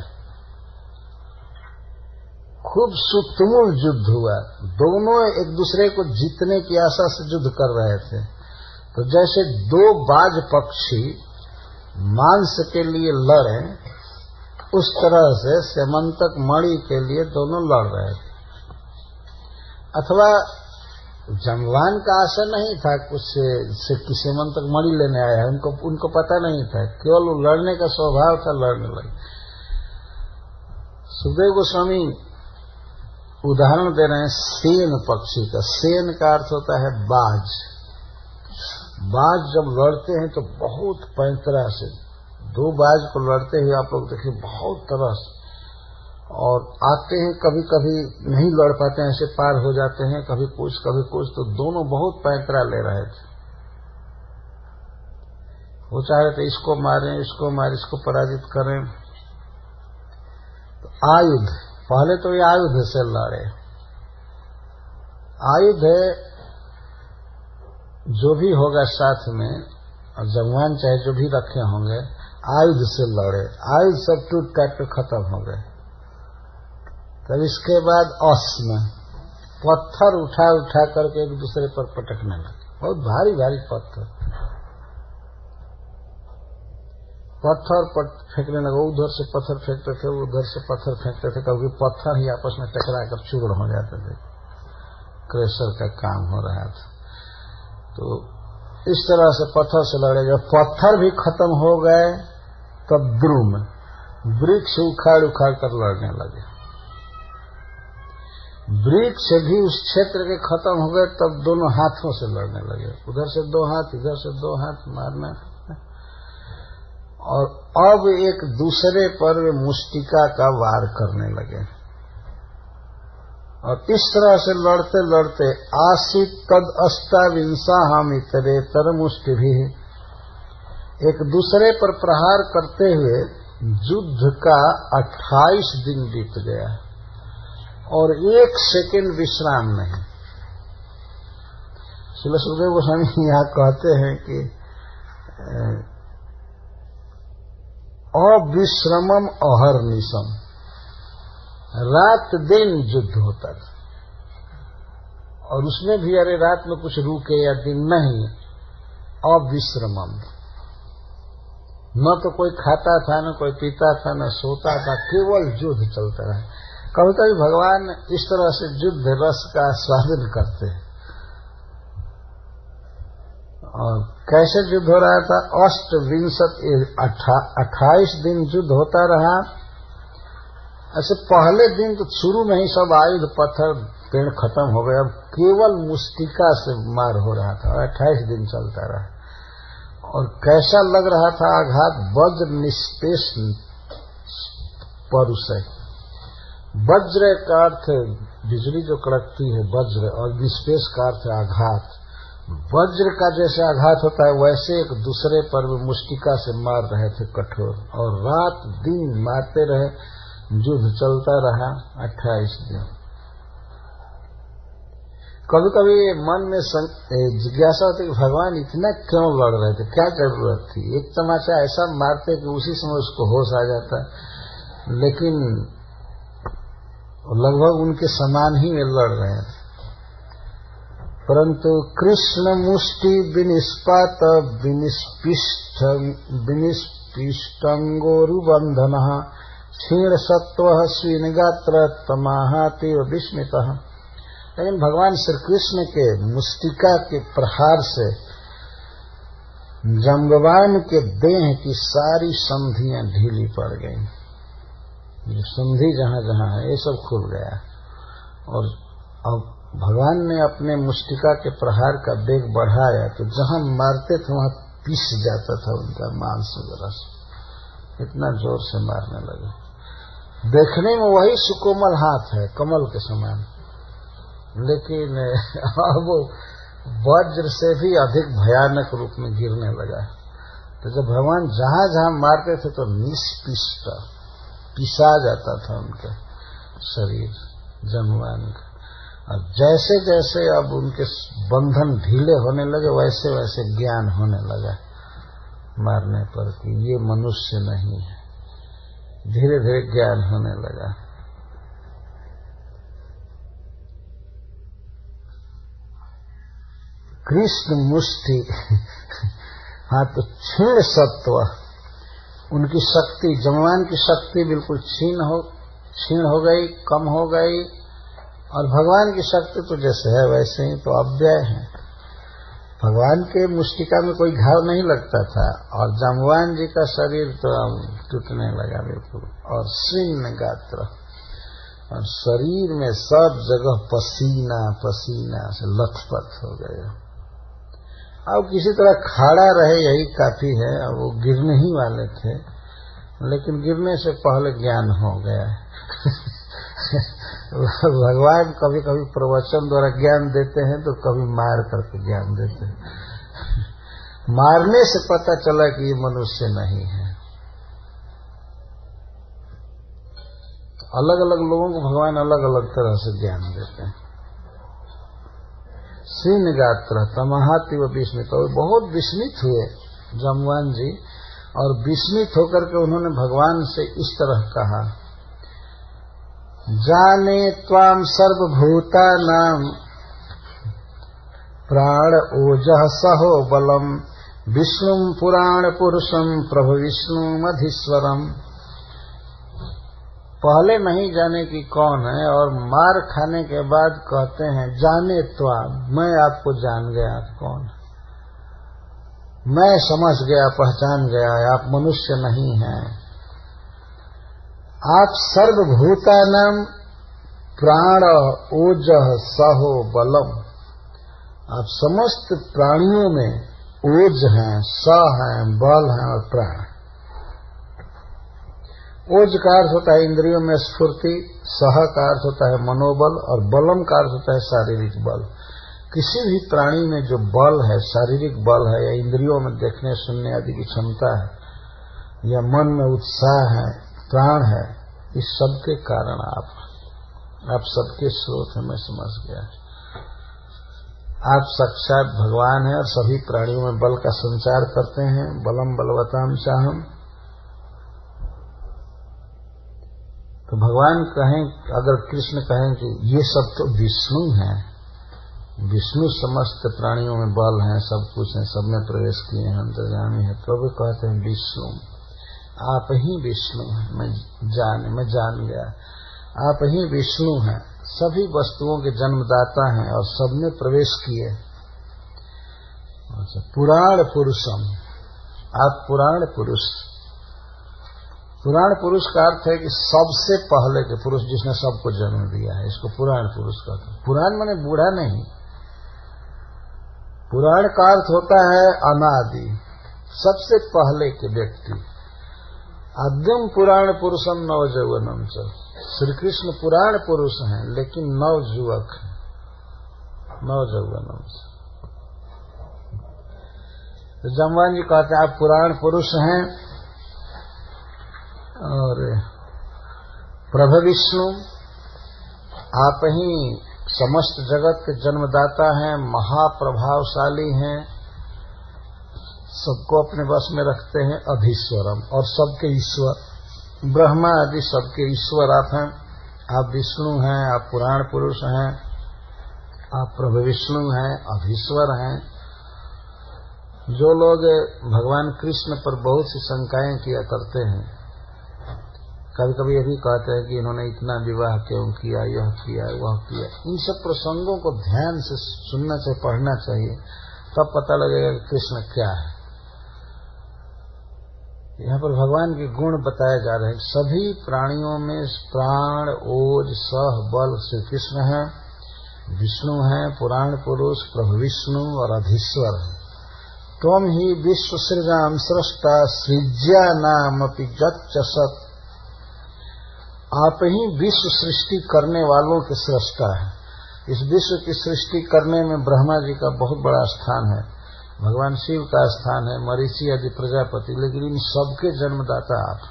खूब सुतुमुल युद्ध हुआ, दोनों एक दूसरे को जीतने की आशा से युद्ध कर रहे थे। तो जैसे दो बाज पक्षी मांस के लिए लड़े, उस तरह से सेमंतक मणि के लिए दोनों लड़ रहे थे। अथवा जाम्बवान का आशा नहीं था कुछ से कि सेमंतक मणि लेने आया है, उनको उनको पता नहीं था, केवल लड़ने का स्वभाव था, लड़ने लगे। सुखदेव गोस्वामी उदाहरण दे रहे हैं सेन पक्षी का। सेन का अर्थ होता है बाज। बाज जब लड़ते हैं तो बहुत पैंतरा से, दो बाज को लड़ते हुए आप लोग देखिए बहुत तरह से, और आते हैं, कभी कभी नहीं लड़ पाते हैं, ऐसे पार हो जाते हैं, कभी कुछ कभी कुछ, तो दोनों बहुत पैंतरा ले रहे थे। वो चाह रहे थे इसको मारें, इसको मारें, इसको पराजित करें। तो आयुध, पहले तो ये आयुध से लड़े। आयुध जो भी होगा साथ में, और जवान चाहे जो भी रखे होंगे, आयुध से लड़े। आयुध सब टूट काट के खत्म हो गए। तब इसके बाद अस्त्र, पत्थर उठा उठा करके एक दूसरे पर पटकने लगे, बहुत भारी भारी पत्थर पत्थर पर फेंकने लगे। उधर से पत्थर फेंकते थे, उधर से पत्थर फेंकते थे, कभी पत्थर ही आपस में टकरा कर चूर्ण हो जाते थे। क्रेशर का काम हो रहा था। तो इस तरह से पत्थर से लड़े। जब पत्थर भी खत्म हो गए तब द्रुम, वृक्ष उखाड़ उखाड़ कर लड़ने लगे। वृक्ष भी उस क्षेत्र के खत्म हो गए तब दोनों हाथों से लड़ने लगे। उधर से दो हाथ, इधर से दो हाथ मारना, और अब एक दूसरे पर वे मुष्टिका का वार करने लगे। और इस तरह से लड़ते लड़ते आसित तद अष्टाविंसा हम इतरे तर मुष्टि भी, एक दूसरे पर प्रहार करते हुए युद्ध का अट्ठाईस दिन बीत गया और एक सेकंड विश्राम नहीं। श्रील सुखदेव गोस्वामी यहाँ कहते हैं कि अविश्रमम अहर्निशम, रात दिन युद्ध होता था। और उसमें भी अरे रात में कुछ रुके या दिन नहीं, अविश्रमम। न तो कोई खाता था, न कोई पीता था, न सोता था, केवल युद्ध चलता रहा। कभी कभी भगवान इस तरह से युद्ध रस का स्वादन करते हैं। और कैसे युद्ध हो रहा था? अष्ट विंशत अट्ठाईस दिन युद्ध होता रहा। ऐसे पहले दिन तो शुरू में ही सब आयुध पत्थर पेड़ खत्म हो गए, अब केवल मुष्टिका से मार हो रहा था। अट्ठाईस दिन चलता रहा। और कैसा लग रहा था आघात? वज्र निष्पेष परुष। वज्र का अर्थ बिजली जो कड़कती है वज्र, और निष्पेष का अर्थ आघात। वज्र का जैसे आघात होता है वैसे एक दूसरे पर भी मुष्टिका से मार रहे थे कठोर, और रात दिन मारते रहे। युद्ध चलता रहा अट्ठाईस दिन। कभी कभी मन में जिज्ञासा होती कि भगवान इतना क्यों लड़ रहे थे, क्या जरूरत थी? एक तमाचा ऐसा मारते कि उसी समय उसको होश आ जाता। लेकिन लगभग उनके समान ही वे लड़ रहे थे। परंतु कृष्ण मुष्टि विनिष्पात विनिष्पिष्ट विनिष्पिष्टंगोरुबंधन क्षीण सत्व स्वीन गात्र तमाहाति विस्मित। लेकिन भगवान श्री कृष्ण के मुष्टिका के प्रहार से जम्बवान के देह की सारी संधियां ढीली पड़ गईं। संधि जहां जहां है ये सब खुल गया। और अब भगवान ने अपने मुष्टिका के प्रहार का वेग बढ़ाया तो जहां मारते थे वहां पिस जाता था उनका मांस वगैरह। इतना जोर से मारने लगे। देखने में वही सुकोमल हाथ है कमल के समान, लेकिन अब वो वज्र से भी अधिक भयानक रूप में गिरने लगा। तो जब भगवान जहां जहां मारते थे तो निष्पिष्ट पिसा जाता था उनका शरीर जमवान का। और जैसे जैसे अब उनके बंधन ढीले होने लगे वैसे वैसे ज्ञान होने लगा मारने पर कि ये मनुष्य नहीं है। धीरे धीरे ज्ञान होने लगा। कृष्ण मुष्टि हाँ तो क्षीण सत्व, उनकी शक्ति जमवान की शक्ति बिल्कुल क्षीण हो क्षीण हो गई, कम हो गई। और भगवान की शक्ति तो जैसे है वैसे ही तो अव्यय है। भगवान के मुष्टिका में कोई घाव नहीं लगता था और जाम्बवान जी का शरीर तो टूटने लगा बिल्कुल। और शीर्ण गात्र, और शरीर में सब जगह पसीना पसीना से लथपथ हो गए। अब किसी तरह खड़ा रहे यही काफी है। अब वो गिरने ही वाले थे, लेकिन गिरने से पहले ज्ञान हो गया। भगवान कभी कभी प्रवचन द्वारा ज्ञान देते हैं तो कभी मार करके ज्ञान देते हैं। मारने से पता चला कि ये मनुष्य नहीं है। अलग अलग लोगों को भगवान अलग अलग तरह से ज्ञान देते हैं। सीन गात्र तमहाति व विस्मित, और बहुत विस्मित हुए जाम्बवान जी, और विस्मित होकर के उन्होंने भगवान से इस तरह कहा, जाने त्वाम सर्वभूतानां प्राण ओजः सहो बलम विष्णुं पुराण पुरुषं प्रभु विष्णुमधीश्वरम्। पहले नहीं जाने की कौन है, और मार खाने के बाद कहते हैं जाने त्वाम, मैं आपको जान गया आप कौन, मैं समझ गया पहचान गया आप मनुष्य नहीं हैं। आप सर्वभूतानां प्राण ओजः सहो बलम, आप समस्त प्राणियों में ओज हैं, स हैं, बल हैं और प्राण। ओज का अर्थ होता है इंद्रियों में स्फूर्ति, सह का अर्थ होता है मनोबल, और बलम का अर्थ होता है शारीरिक बल। किसी भी प्राणी में जो बल है, शारीरिक बल है, या इंद्रियों में देखने सुनने आदि की क्षमता है, या मन में उत्साह है, प्राण है, इस सब के कारण आप आप सबके स्रोत हैं, मैं समझ गया। आप साक्षात भगवान हैं और सभी प्राणियों में बल का संचार करते हैं। बलम बलवताम चाहम। तो भगवान कहें, अगर कृष्ण कहें कि ये सब तो विष्णु हैं, विष्णु समस्त प्राणियों में बल हैं, सब कुछ है, सब में प्रवेश किए हैं, अंतर्यामी है, तो वे कहते हैं विष्णु, आप ही विष्णु हैं। मैं जान मैं जान गया आप ही विष्णु हैं, सभी वस्तुओं के जन्मदाता हैं और सब में प्रवेश किए। अच्छा, पुराण पुरुषम, आप पुराण पुरुष। पुराण पुरुष का अर्थ है कि सबसे पहले के पुरुष, जिसने सबको जन्म दिया है, इसको पुराण पुरुष कहते हैं। पुराण माने बूढ़ा नहीं, पुराण का अर्थ होता है अनादि, सबसे पहले के व्यक्ति। आद्यम पुराण पुरुषम नव यौवनम च, श्री कृष्ण पुराण पुरुष हैं लेकिन नव युवक हैं, नव यौवनम च। तो जाम्बवान जी कहते हैं आप पुराण पुरुष हैं, और प्रभु विष्णु आप ही समस्त जगत के जन्मदाता हैं, महाप्रभावशाली हैं, सबको अपने वश में रखते हैं, अधीश्वरम, और सबके ईश्वर, ब्रह्मा आदि सबके ईश्वर आप हैं। आप विष्णु हैं, आप पुराण पुरुष हैं, आप प्रभु विष्णु हैं, अधीश्वर हैं। जो लोग भगवान कृष्ण पर बहुत सी शंकाएं किया करते हैं, कभी कभी ये भी कहते हैं कि इन्होंने इतना विवाह क्यों किया, यह किया वह किया, इन सब प्रसंगों को ध्यान से सुनना चाहिए, पढ़ना चाहिए, तब पता लगेगा कि कृष्ण क्या है। यहाँ पर भगवान के गुण बताए जा रहे हैं। सभी प्राणियों में प्राण ओज सह बल श्री कृष्ण है, विष्णु है, पुराण पुरुष प्रभु विष्णु और अधीश्वर है। त्वम ही विश्व सृजाम सृष्टा सृज्या नाम अपि जच्चसत्, आप ही विश्व सृष्टि करने वालों के सृष्टा है। इस विश्व की सृष्टि करने में ब्रह्मा जी का बहुत बड़ा स्थान है, भगवान शिव का स्थान है, मरीचि आदि प्रजापति, लेकिन इन सबके जन्मदाता आप।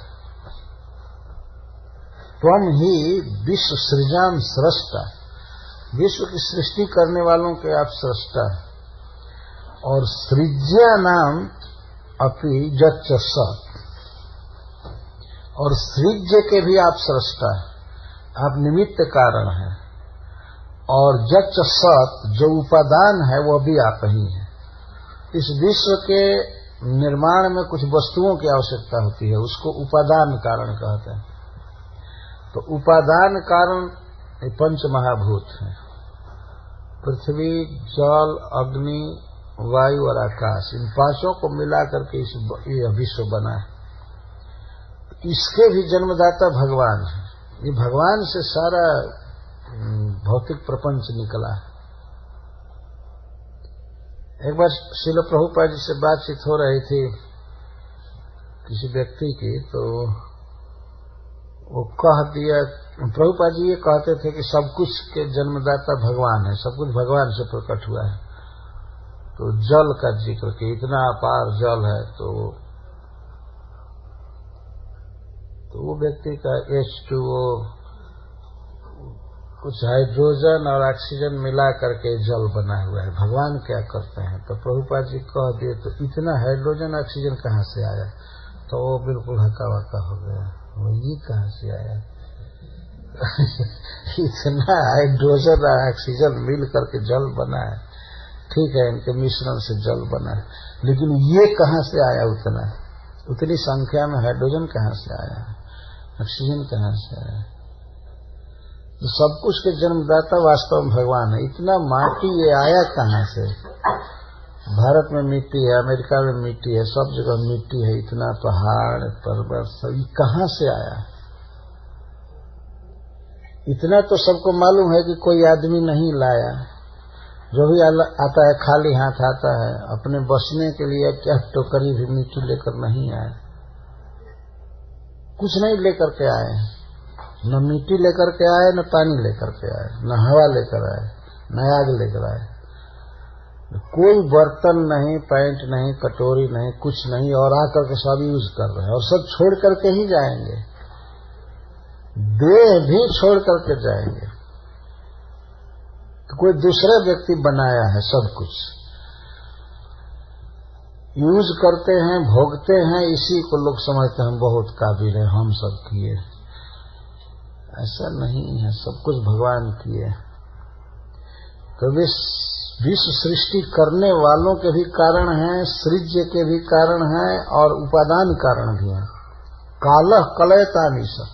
त्वम ही विश्व सृजाम सृष्टा, विश्व की सृष्टि करने वालों के आप सृष्टा है, और सृज्या नाम अपि जच्चसत्, और सृज्य के भी आप सृष्टा है, आप निमित्त कारण हैं, और जच्चसत् जो उपादान है वह भी आप ही है। इस विश्व के निर्माण में कुछ वस्तुओं की आवश्यकता होती है, उसको उपादान कारण कहते हैं। तो उपादान कारण पंच महाभूत हैं, पृथ्वी, जल, अग्नि, वायु और आकाश, इन पांचों को मिला करके इस ये विश्व बना है। इसके भी जन्मदाता भगवान है, ये भगवान से सारा भौतिक प्रपंच निकला है। एक बार श्रील प्रभुपाद जी से बातचीत हो रही थी किसी व्यक्ति की, तो वो कह दिया, प्रभुपाद जी ये कहते थे कि सब कुछ के जन्मदाता भगवान है, सब कुछ भगवान से प्रकट हुआ है। तो जल का जिक्र कि इतना अपार जल है, तो तो वो व्यक्ति का एच टू ओ कुछ हाइड्रोजन और ऑक्सीजन मिला करके जल बना हुआ है, भगवान क्या करते हैं? तो प्रभुपाद जी कह दिए तो इतना हाइड्रोजन ऑक्सीजन कहाँ से आया? तो वो बिल्कुल हक्का बक्का हो गया, वो ये कहाँ से आया? इतना हाइड्रोजन और ऑक्सीजन मिल करके जल बना है, ठीक है इनके मिश्रण से जल बना है, लेकिन ये कहाँ से आया? उतना उतनी संख्या में हाइड्रोजन कहाँ से आया? ऑक्सीजन कहाँ से आया? तो सब कुछ के जन्मदाता वास्तव में भगवान है। इतना माटी ये आया कहाँ से? भारत में मिट्टी है, अमेरिका में मिट्टी है, सब जगह मिट्टी है, इतना पहाड़ पर्वत सब कहाँ से आया? इतना तो सबको मालूम है कि कोई आदमी नहीं लाया, जो भी आता है खाली हाथ आता है, अपने बसने के लिए क्या टोकरी भी मिट्टी लेकर नहीं आए, कुछ नहीं लेकर के आए, न मिट्टी लेकर के आए, न पानी लेकर के आए, न हवा लेकर आए, न आग लेकर आए, कोई बर्तन नहीं, पैंट नहीं, कटोरी नहीं, कुछ नहीं, और आकर के सब यूज कर रहे हैं और सब छोड़ करके ही जाएंगे, देह भी छोड़ करके जाएंगे। तो कोई दूसरा व्यक्ति बनाया है, सब कुछ यूज करते हैं, भोगते हैं, इसी को लोग समझते हैं हम बहुत काबिल हैं, हम सब किए। ऐसा नहीं है, सब कुछ भगवान किए। तो विश्व सृष्टि करने वालों के भी कारण हैं, सृज्य के भी कारण हैं, और उपादान कारण भी हैं। कालः कलयतानि स,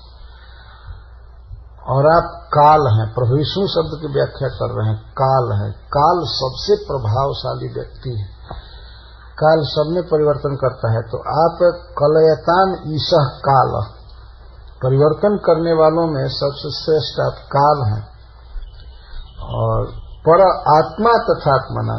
और आप काल हैं, प्रभु विष्णु शब्द की व्याख्या कर रहे हैं, काल है। काल सबसे प्रभावशाली व्यक्ति है, काल सब में परिवर्तन करता है। तो आप कलयतान ईशः काल, परिवर्तन करने वालों में सबसे श्रेष्ठ आप काल हैं। और पर आत्मा तथात्मना,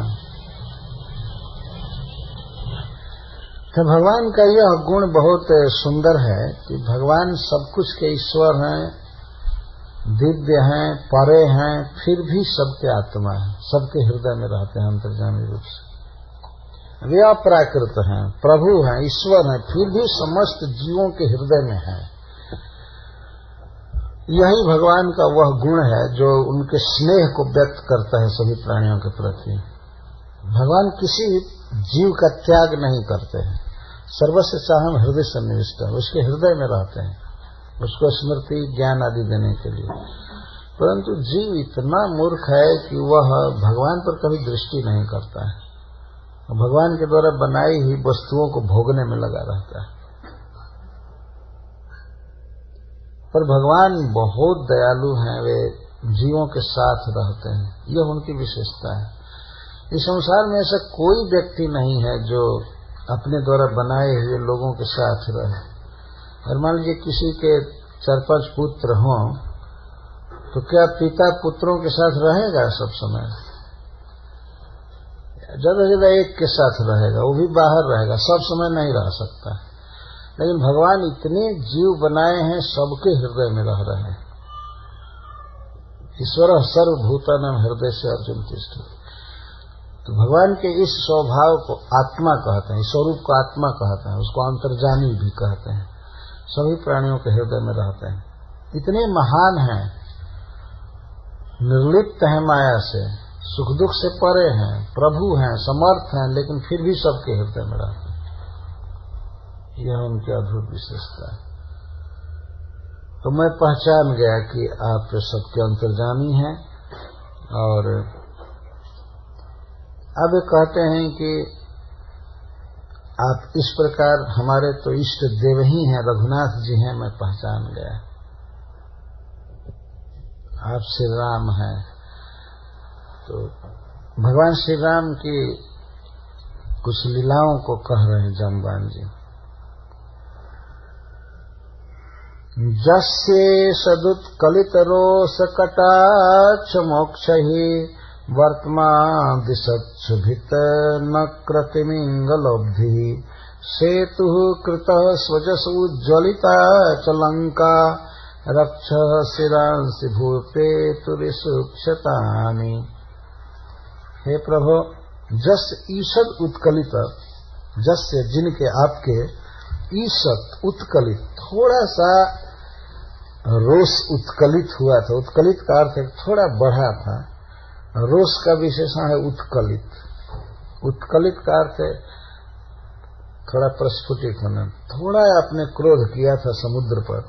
तो भगवान का यह गुण बहुत सुंदर है कि भगवान सब कुछ के ईश्वर हैं, दिव्य हैं, परे हैं, फिर भी सबके आत्मा है, सबके हृदय में रहते हैं अंतर्यामी रूप से। वे अपराकृत हैं, प्रभु हैं, ईश्वर हैं, फिर भी समस्त जीवों के हृदय में हैं। यही भगवान का वह गुण है जो उनके स्नेह को व्यक्त करता है सभी प्राणियों के प्रति। भगवान किसी जीव का त्याग नहीं करते हैं, सर्वस्व चाहम हृदय सन्निविष्ट, उसके हृदय में रहते हैं, उसको स्मृति ज्ञान आदि देने के लिए। परंतु जीव इतना मूर्ख है कि वह भगवान पर कभी दृष्टि नहीं करता है, भगवान के द्वारा बनाई हुई वस्तुओं को भोगने में लगा रहता है। पर भगवान बहुत दयालु हैं, वे जीवों के साथ रहते हैं, यह उनकी विशेषता है। इस संसार में ऐसा कोई व्यक्ति नहीं है जो अपने द्वारा बनाए हुए लोगों के साथ रहे। और मान लीजिए किसी के चार पांच पुत्र हों, तो क्या पिता पुत्रों के साथ रहेगा सब समय? ज्यादा से ज्यादा एक के साथ रहेगा, वो भी बाहर रहेगा, सब समय नहीं रह सकता। लेकिन भगवान इतने जीव बनाए हैं, सबके हृदय में रह रहे हैं। ईश्वर सर्वभूतानां हृदय से अर्जुन तिष्ठति। तो भगवान के इस स्वभाव को आत्मा कहते हैं, इस स्वरूप को आत्मा कहते हैं, उसको अंतर्जामी भी कहते हैं। सभी प्राणियों के हृदय में रहते हैं, इतने महान हैं, निर्लिप्त हैं माया से, सुख दुख से परे हैं, प्रभु हैं, समर्थ हैं, लेकिन फिर भी सबके हृदय में रहते हैं। यह उनकी अद्भुत विशेषता है। तो मैं पहचान गया कि आप सबके अंतर्जामी हैं। और अब कहते हैं कि आप इस प्रकार हमारे तो इष्ट देव ही हैं, रघुनाथ जी हैं, मैं पहचान गया। आप श्री राम हैं। तो भगवान श्री राम की कुछ लीलाओं को कह रहे हैं जाम्बान जी। जस्य सदुत्कलितरोषकटाक्ष मोक्षहि वर्तमान दिशच्छुभित न कृतिमिंगलोब्धि सेतुः कृतः स्वजस उज्ज्वलिता च लंका रक्ष शिरांसि भूपेतुरिसुक्षतानि। हे प्रभु, जस ईषद उत्कलित, जस्य जिनके आपके ईषद उत्कलित, थोड़ा सा रोष उत्कलित हुआ था। उत्कलित का अर्थ है थोड़ा बढ़ा था। रोष का विशेषण है उत्कलित। उत्कलित का अर्थ है थोड़ा प्रस्फुटित होना। थोड़ा आपने क्रोध किया था समुद्र पर,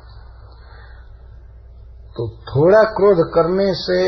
तो थोड़ा क्रोध करने से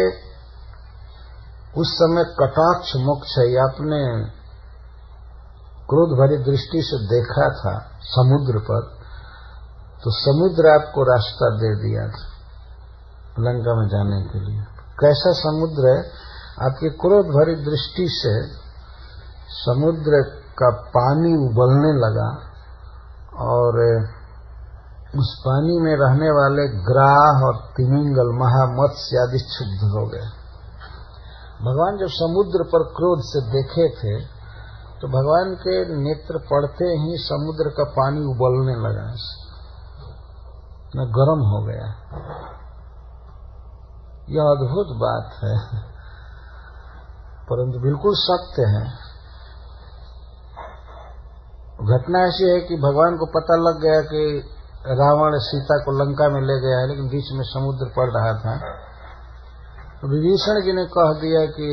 उस समय कटाक्ष मोक्ष है। आपने क्रोध भरी दृष्टि से देखा था समुद्र पर, तो समुद्र आपको रास्ता दे दिया था लंका में जाने के लिए। कैसा समुद्र है? आपकी क्रोध भरी दृष्टि से समुद्र का पानी उबलने लगा और उस पानी में रहने वाले ग्राह और तिमिंगल, महामत्स्य आदि क्षुब्ध हो गए। भगवान जब समुद्र पर क्रोध से देखे थे तो भगवान के नेत्र पड़ते ही समुद्र का पानी उबलने लगा, न गर्म हो गया। यह अद्भुत बात है, परंतु बिल्कुल सत्य है। घटना ऐसी है कि भगवान को पता लग गया कि रावण सीता को लंका में ले गया है, लेकिन बीच में समुद्र पड़ रहा था। तो विभीषण जी ने कह दिया कि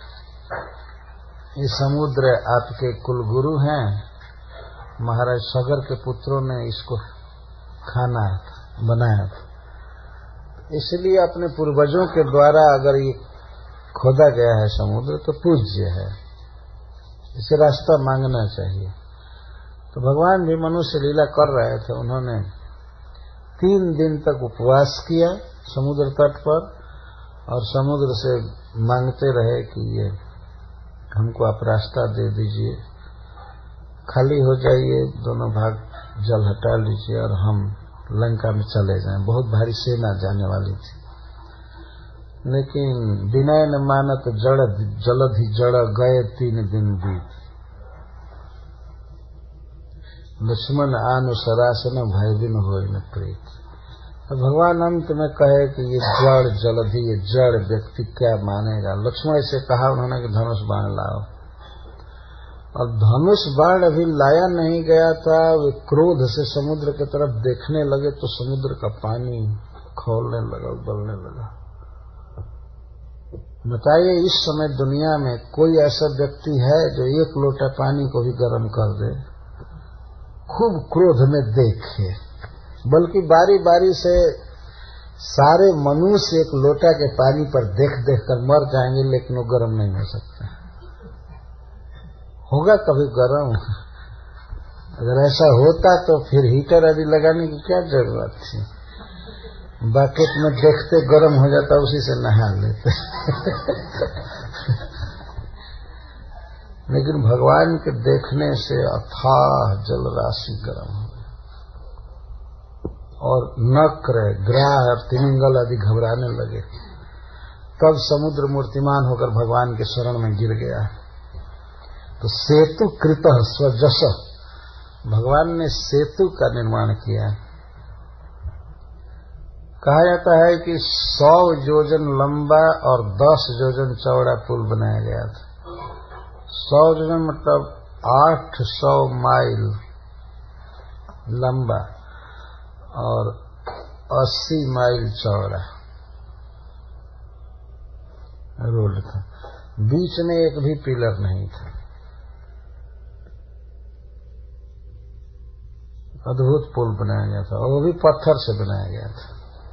ये समुद्र आपके कुलगुरु हैं, महाराज सगर के पुत्रों ने इसको खाना बनाया था, इसलिए अपने पूर्वजों के द्वारा अगर ये खोदा गया है समुद्र तो पूज्य है, इसे रास्ता मांगना चाहिए। तो भगवान भी मनुष्य लीला कर रहे थे। उन्होंने तीन दिन तक उपवास किया समुद्र तट पर और समुद्र से मांगते रहे कि ये हमको आप रास्ता दे दीजिए, खाली हो जाइए, दोनों भाग जल हटा लीजिए और हम लंका में चले जाएं। बहुत भारी सेना जाने वाली थी, लेकिन विनय न मानत जड़ जलधि जड़ गए तीन दिन बीत। लक्ष्मण आनुसरासन भयविन होय न प्रीत। तो भगवान अंत में कहे कि ये जड़ जलधि, ये जड़ व्यक्ति क्या मानेगा। लक्ष्मण से कहा उन्होंने कि धनुष बाण लाओ, और धनुष बाण अभी लाया नहीं गया था, वे क्रोध से समुद्र की तरफ देखने लगे तो समुद्र का पानी खौलने लगा, उबलने लगा। बताइए, इस समय दुनिया में कोई ऐसा व्यक्ति है जो एक लोटा पानी को भी गर्म कर दे, खूब क्रोध में देखे, बल्कि बारी बारी से सारे मनुष्य एक लोटा के पानी पर देख देख कर मर जाएंगे, लेकिन वो गर्म नहीं हो सकता। होगा कभी गर्म? अगर ऐसा होता तो फिर हीटर आदि लगाने की क्या जरूरत थी? बकेट में देखते गर्म हो जाता, उसी से नहा लेते। लेकिन भगवान के देखने से अथाह जल राशि गर्म हो गई और नक्र, ग्राह और तिमिंगल आदि घबराने लगे। तब समुद्र मूर्तिमान होकर भगवान के शरण में गिर गया। तो सेतु कृत स्वजस, भगवान ने सेतु का निर्माण किया। कहा जाता है कि सौ योजन लंबा और दस योजन चौड़ा पुल बनाया गया था। सौ योजन मतलब आठ सौ माइल लंबा और अस्सी माइल चौड़ा रोड था। बीच में एक भी पिलर नहीं था। अद्भुत पुल बनाया गया था, और वो भी पत्थर से बनाया गया था।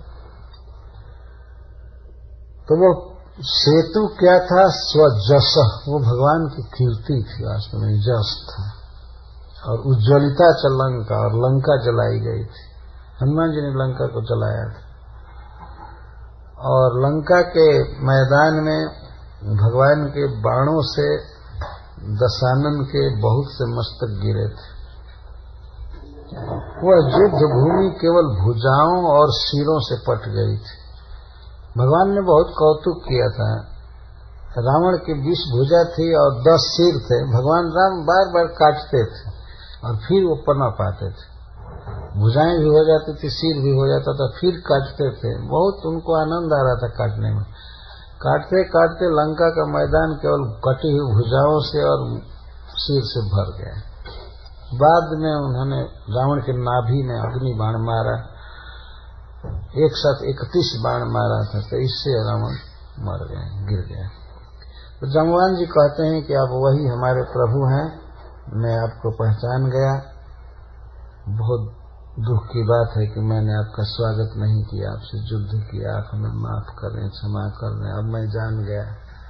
तो वो सेतु क्या था? स्वजस, वो भगवान की कीर्ति थी, वास्तव में जस था। और उज्ज्वलिता च लंका, और लंका जलाई गई थी। हनुमान जी ने लंका को जलाया था। और लंका के मैदान में भगवान के बाणों से दशानन के बहुत से मस्तक गिरे थे। वह युद्ध भूमि केवल भुजाओं और सिरों से पट गई थी। भगवान ने बहुत कौतुक किया था। रावण की बीस भुजा थी और दस सिर थे। भगवान राम बार बार काटते थे और फिर वो पनप पाते थे। भुजाएं भी हो जाती थी, सिर भी हो जाता था, फिर काटते थे। बहुत उनको आनंद आ रहा था काटने में। काटते काटते लंका का मैदान केवल कटी हुई भुजाओं से और सिर से भर गया। बाद में उन्होंने रावण के नाभि में अग्नि बाण मारा, एक साथ इकतीस बाण मारा था, तो इससे रावण मर गए, गिर गया। तो जाम्बवान जी कहते हैं कि आप वही हमारे प्रभु हैं, मैं आपको पहचान गया। बहुत दुख की बात है कि मैंने आपका स्वागत नहीं किया, आपसे युद्ध किया, आप हमें माफ करें, क्षमा कर दें, अब मैं जान गया।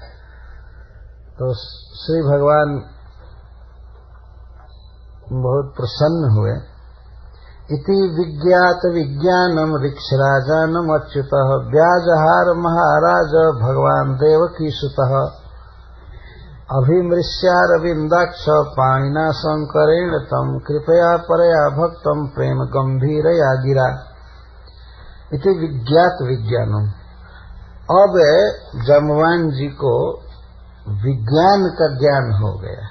तो श्री भगवान बहुत प्रसन्न हुए। इति विज्ञात विज्ञानम ऋक्षराजानम अच्युतः व्याजहार महाराज भगवान देवकी सुतः अभिमृश्यारविन्दाक्ष पाणिना शंकरेण तम कृपया परया भक्तम प्रेम गंभीरया गिरा। इति विज्ञात विज्ञानम। अब जाम्बवान जी को विज्ञान का ज्ञान हो गया।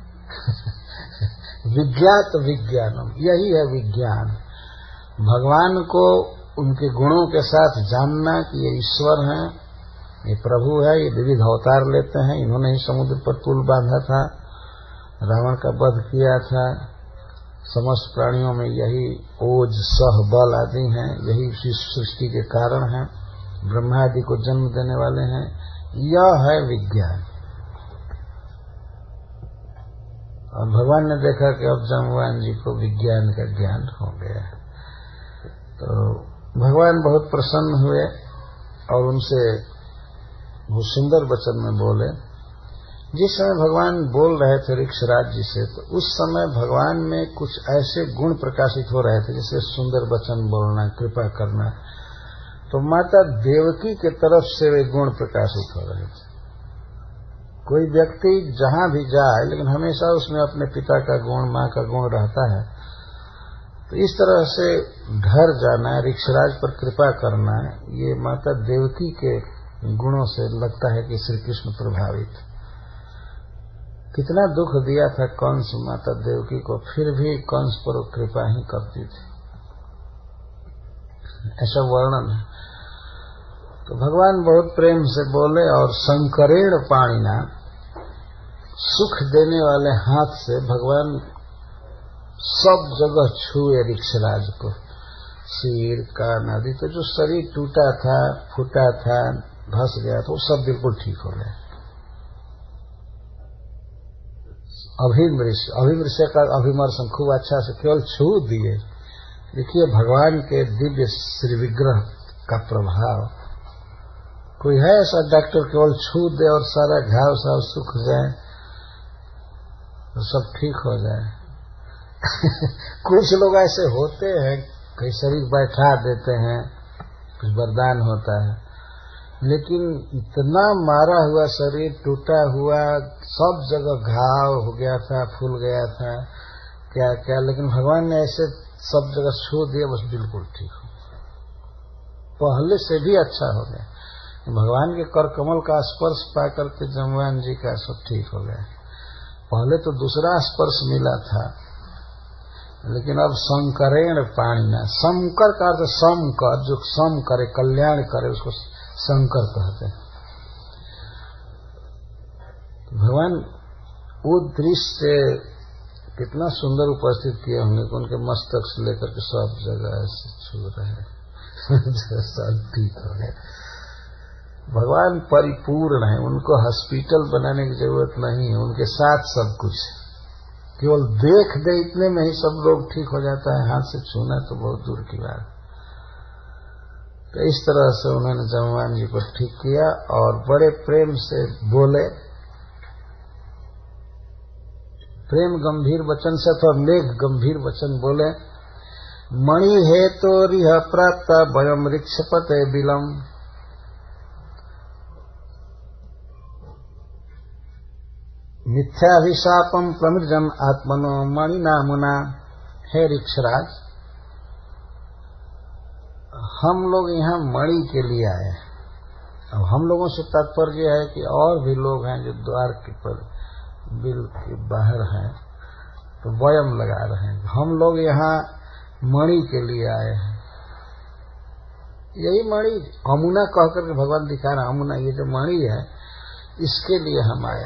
विज्ञात विज्ञानम, यही है विज्ञान। भगवान को उनके गुणों के साथ जानना कि ये ईश्वर हैं, ये प्रभु है, ये विविध अवतार लेते हैं। इन्होंने ही समुद्र पर पुल बांधा था, रावण का वध किया था। समस्त प्राणियों में यही ओज सह बल आदि हैं, यही सृष्टि के कारण हैं, ब्रह्मा आदि को जन्म देने वाले हैं। यह है विज्ञान। और भगवान ने देखा कि अब जाम्बवान जी को विज्ञान का ज्ञान हो गया, तो भगवान बहुत प्रसन्न हुए और उनसे वो सुंदर वचन में बोले। जिस समय भगवान बोल रहे थे ऋक्षराज जी से, तो उस समय भगवान में कुछ ऐसे गुण प्रकाशित हो रहे थे, जैसे सुंदर वचन बोलना, कृपा करना। तो माता देवकी के तरफ से वे गुण प्रकाशित हो रहे थे। कोई व्यक्ति जहां भी जाए, लेकिन हमेशा उसमें अपने पिता का गुण, मां का गुण रहता है। तो इस तरह से घर जाना, ऋक्षराज पर कृपा करना, ये माता देवकी के गुणों से लगता है कि श्री कृष्ण प्रभावित। कितना दुख दिया था कंस माता देवकी को, फिर भी कंस पर कृपा ही करती थी, ऐसा वर्णन है। तो भगवान बहुत प्रेम से बोले और शंकरेण पाणिना, सुख देने वाले हाथ से भगवान सब जगह छुए ऋक्षराज को, सिर, कान आदि। तो जो शरीर टूटा था, फूटा था, धस गया था, वो सब बिल्कुल ठीक हो गया। अभिमृश, अभिमृश का अभिमर्शन खूब अच्छा से केवल छू दिए। देखिए भगवान के दिव्य श्री विग्रह का प्रभाव। कोई है ऐसा डॉक्टर केवल छू दे और सारा घाव साव सूख जाए, तो सब ठीक हो जाए? कुछ लोग ऐसे होते हैं, कई शरीर बैठा देते हैं, कुछ वरदान होता है, लेकिन इतना मारा हुआ शरीर, टूटा हुआ, सब जगह घाव हो गया था, फूल गया था, क्या क्या, लेकिन भगवान ने ऐसे सब जगह छू दिया, बस बिल्कुल ठीक हो, पहले से भी अच्छा हो गया। भगवान के कर कमल का स्पर्श पाकर के जाम्बवान जी का सब ठीक हो गया। पहले तो दूसरा स्पर्श मिला था, लेकिन अब शंकरेण पाणिना, शंकर का अर्थ समकर, जो सम करे, कल्याण करे, उसको शंकर कहते हैं। भगवान वो दृश्य कितना सुंदर उपस्थित किए होंगे कि उनके मस्तक से लेकर के सब जगह ऐसे छू रहे सब ठीक हो गया। भगवान परिपूर्ण है, उनको हॉस्पिटल बनाने की जरूरत नहीं है, उनके साथ सब कुछ। केवल देख दे इतने में ही सब लोग ठीक हो जाता है, हाथ से छूना तो बहुत दूर की बात। तो इस तरह से उन्होंने जाम्बवान जी को ठीक किया और बड़े प्रेम से बोले, प्रेम गंभीर वचन से अथवा मेघ गंभीर वचन बोले। मणि हे तो रिह प्राप्त वयम ऋक्षपते बिलम, मिथ्याभिशापम प्रमृजन आत्मनो मणिनामुना, हे ऋक्षराज, हम लोग यहाँ मणि के लिए आए। अब हम लोगों से तात्पर्य है कि और भी लोग हैं जो द्वार के पर बिल के बाहर हैं, तो वयम लगा रहे हैं। हम लोग यहाँ मणि के लिए आए हैं। यही मणि अमुना कह करके भगवान दिखा रहे, अमुना ये जो मणि है इसके लिए हम आए।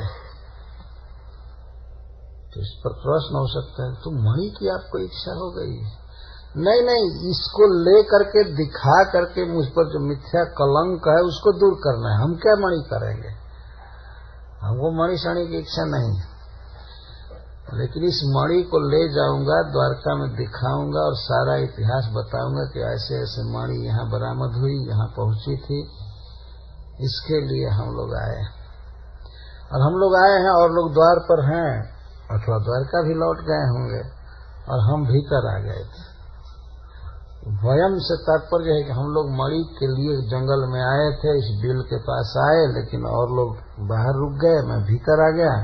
तो इस पर प्रश्न हो सकता है, तो मणि की आपको इच्छा हो गई? नहीं नहीं, इसको ले करके दिखा करके मुझ पर जो मिथ्या कलंक है उसको दूर करना है। हम क्या मणि करेंगे, हमको मणि शणि की इच्छा नहीं, लेकिन इस मणि को ले जाऊंगा, द्वारका में दिखाऊंगा और सारा इतिहास बताऊंगा कि ऐसे ऐसे मणि यहाँ बरामद हुई, यहाँ पहुंची थी। इसके लिए हम लोग आए। और हम लोग आए हैं और लोग द्वार पर हैं, अथवा द्वारका भी लौट गए होंगे और हम भीतर आ गए थे। वयम से तात्पर्य है कि हम लोग मणि के लिए जंगल में आए थे, इस बिल के पास आए, लेकिन और लोग बाहर रुक गए, मैं भीतर आ गया।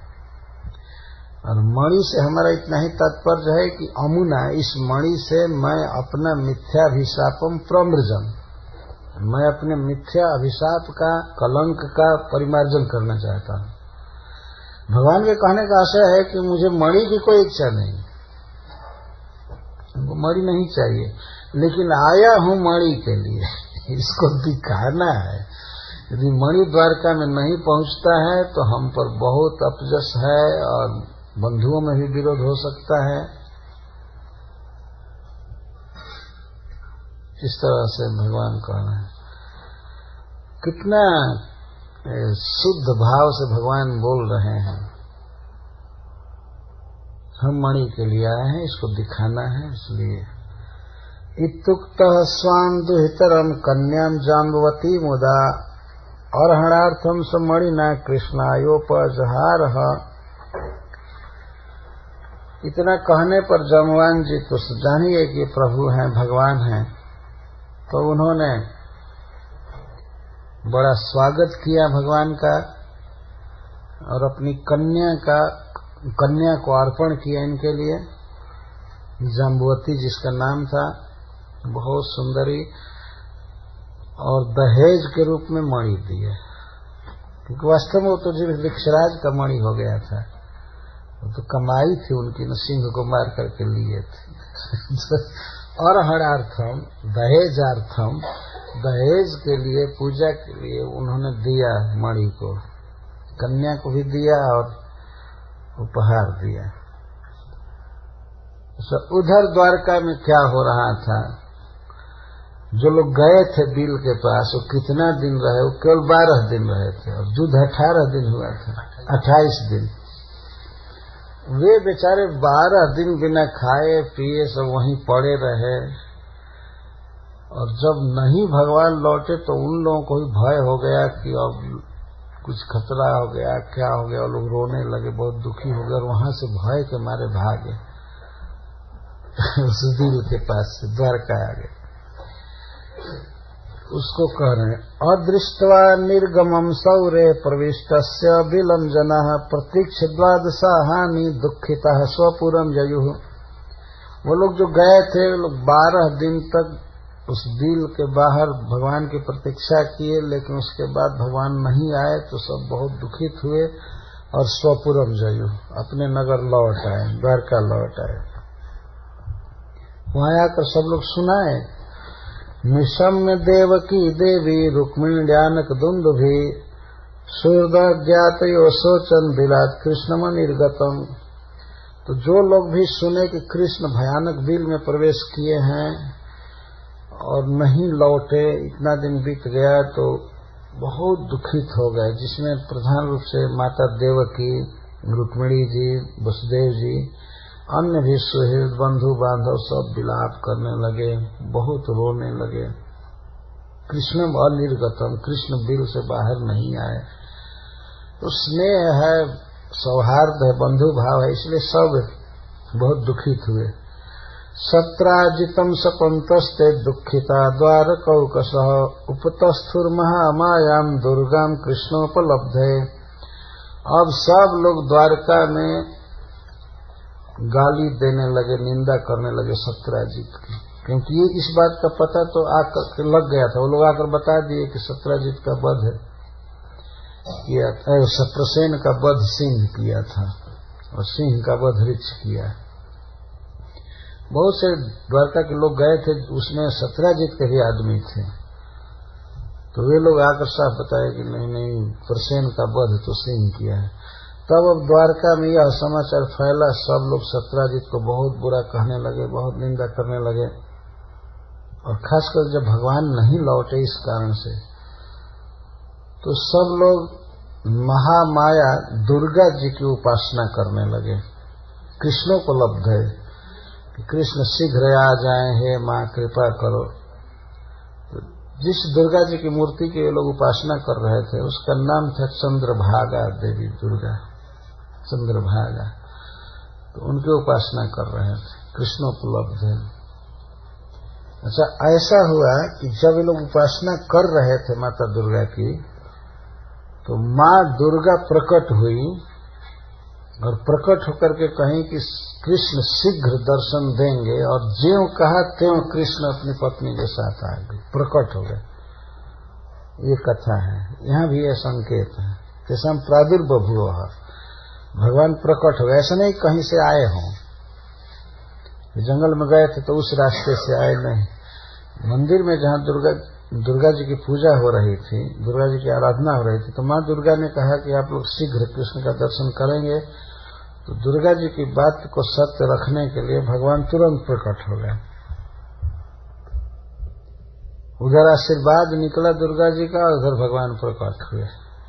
और मणि से हमारा इतना ही तात्पर्य है कि अमुना, इस मणि से मैं अपना मिथ्याभिशापम प्रमृजन, मैं अपने मिथ्या अभिशाप का, कलंक का परिमार्जन करना चाहता हूँ। भगवान के कहने का आशय है कि मुझे मणि की कोई इच्छा नहीं, हमको मणि नहीं चाहिए, लेकिन आया हूँ मणि के लिए, इसको दिखाना है। यदि मणि द्वारका में नहीं पहुंचता है तो हम पर बहुत अपजस है और बंधुओं में भी विरोध हो सकता है। इस तरह से भगवान कहना है। कितना शुद्ध भाव से भगवान बोल रहे हैं। हम मणि के लिए आए हैं, इसको दिखाना है, इसलिए इत्युक्त स्वाम दुहितरम कन्याम जाम्बवती मुदा अर्हणार्थम स मणिना कृष्णायोपजहार। इतना कहने पर जाम्बवान जी तो जानिए कि प्रभु हैं, भगवान हैं, तो उन्होंने बड़ा स्वागत किया भगवान का और अपनी कन्या का कन्या को अर्पण किया इनके लिए। जाम्बवती जिसका नाम था, बहुत सुंदरी, और दहेज के रूप में मणि दिए, क्योंकि वास्तव में वो तो जीव ऋक्षराज का मणि हो गया था, वो तो कमाई थी उनकी, न सिंह को मार करके लिए थे। और हरार्थम, दहेजार्थम, दहेज के लिए, पूजा के लिए उन्होंने दिया मणि को, कन्या को भी दिया और उपहार दिया। तो उधर द्वारका में क्या हो रहा था, जो लोग गए थे बिल के पास वो कितना दिन रहे, वो केवल बारह दिन रहे थे और युद्ध अठारह दिन हुआ था, अट्ठाईस दिन। वे बेचारे बारह दिन बिना खाए पिए सब वहीं पड़े रहे, और जब नहीं भगवान लौटे तो उन लोगों को भी भय हो गया कि अब कुछ खतरा हो गया, क्या हो गया। लोग रोने लगे, बहुत दुखी हो गए और वहां से भय के मारे भागे उस बिल के पास से द्वारका आ गए। उसको कह रहे हैं अदृष्ट्वा निर्गमम सौरे प्रविष्टस्य बिलम जनः प्रतीक्ष द्वादशाहानि दुखिता स्वपुरम जयुः। वो लोग जो गए थे, लोग बारह दिन तक उस बिल के बाहर भगवान की प्रतीक्षा किए, लेकिन उसके बाद भगवान नहीं आए तो सब बहुत दुखित हुए और स्वपुरम जयुः, अपने नगर लौट आए, द्वारका लौट आए। वहां आकर सब लोग सुनाए, निशम्य देवकी देवी रुक्मिण्यानक दुंदुभि सुहृद शोचन बिलात कृष्णम निर्गतम। तो जो लोग भी सुने कि कृष्ण भयानक बिल में प्रवेश किए हैं और नहीं लौटे, इतना दिन बीत गया, तो बहुत दुखित हो गए, जिसमें प्रधान रूप से माता देवकी, रुक्मिणी जी, वसुदेव जी, अन्य भी सुहृद बंधु बांधव सब विलाप करने लगे, बहुत रोने लगे। कृष्ण अनिर्गतम, कृष्ण बिल से बाहर नहीं आए। तो स्नेह है, सौहार्द है, बंधु भाव है, इसलिए सब बहुत दुखित हुए। सत्राजितम सपंतस्ते दुखिता द्वार कौकसः उपतस्थुर महामायाम दुर्गाम कृष्णोपलब्धे। अब सब लोग द्वारका में गाली देने लगे, निंदा करने लगे सत्यराजीत की, क्योंकि ये इस बात का पता तो आकर लग गया था। वो लोग आकर बता दिए कि सत्यराजीत का वध किया था, प्रसेन का वध सिंह किया था और सिंह का वध ऋक्ष किया। बहुत से द्वारका के लोग गए थे, उसमें सत्यराजीत के भी आदमी थे, तो वे लोग आकर साफ बताए कि नहीं नहीं प्रसेन का वध तो सिंह किया है। तब अब द्वारका में यह समाचार फैला, सब लोग सत्यराजीत को बहुत बुरा कहने लगे, बहुत निंदा करने लगे। और खासकर जब भगवान नहीं लौटे इस कारण से, तो सब लोग महामाया दुर्गा जी की उपासना करने लगे, कृष्णों को लब्ध है कि कृष्ण शीघ्र आ जाएं, हे माँ कृपा करो। तो जिस दुर्गा जी की मूर्ति की ये लोग उपासना कर रहे थे उसका नाम था चंद्रभागा देवी दुर्गा, चंद्रभागा। तो उनकी उपासना कर रहे थे, कृष्णोपलब्ध है। अच्छा, ऐसा हुआ कि जब ये लोग उपासना कर रहे थे माता दुर्गा की, तो माँ दुर्गा प्रकट हुई और प्रकट होकर के कहीं कि कृष्ण शीघ्र दर्शन देंगे, और ज्यों कहा त्यों कृष्ण अपनी पत्नी के साथ आ गए, प्रकट हो गए। ये कथा है, यहाँ भी ये संकेत है, जैसे हम प्रादुर्बभूव, भगवान प्रकट हो गए। ऐसा नहीं कहीं से आए हों, जंगल में गए थे तो उस रास्ते से आए नहीं। मंदिर में जहाँ दुर्गा दुर्गा जी की पूजा हो रही थी, दुर्गा जी की आराधना हो रही थी, तो माँ दुर्गा ने कहा कि आप लोग शीघ्र कृष्ण का दर्शन करेंगे। तो दुर्गा जी की बात को सत्य रखने के लिए भगवान तुरंत प्रकट हो गए। उधर आशीर्वाद निकला दुर्गा जी का, उधर भगवान प्रकट हुए।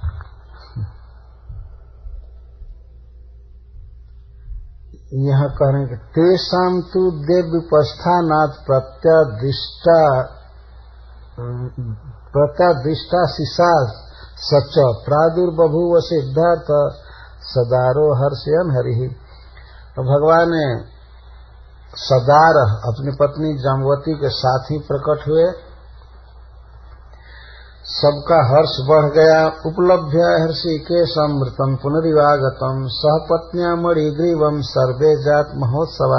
यहाँ कह रहे हैं कि तेषाम तु देव्युपस्थानात् प्रत्यादिष्टा प्रत्यादिष्टा शिशा सच प्रादुर्बभूव सिद्धार्थ सदारो हर्षयन हरि। तो भगवान ने सदार अपनी पत्नी जाम्बवती के साथ ही प्रकट हुए, सबका हर्ष बढ़ गया। उपलभ्य हर्षिकेशम मृतम पुनरिवागतम सहपत्न्या मणिग्रीवम सर्वे जात महोत्सवा।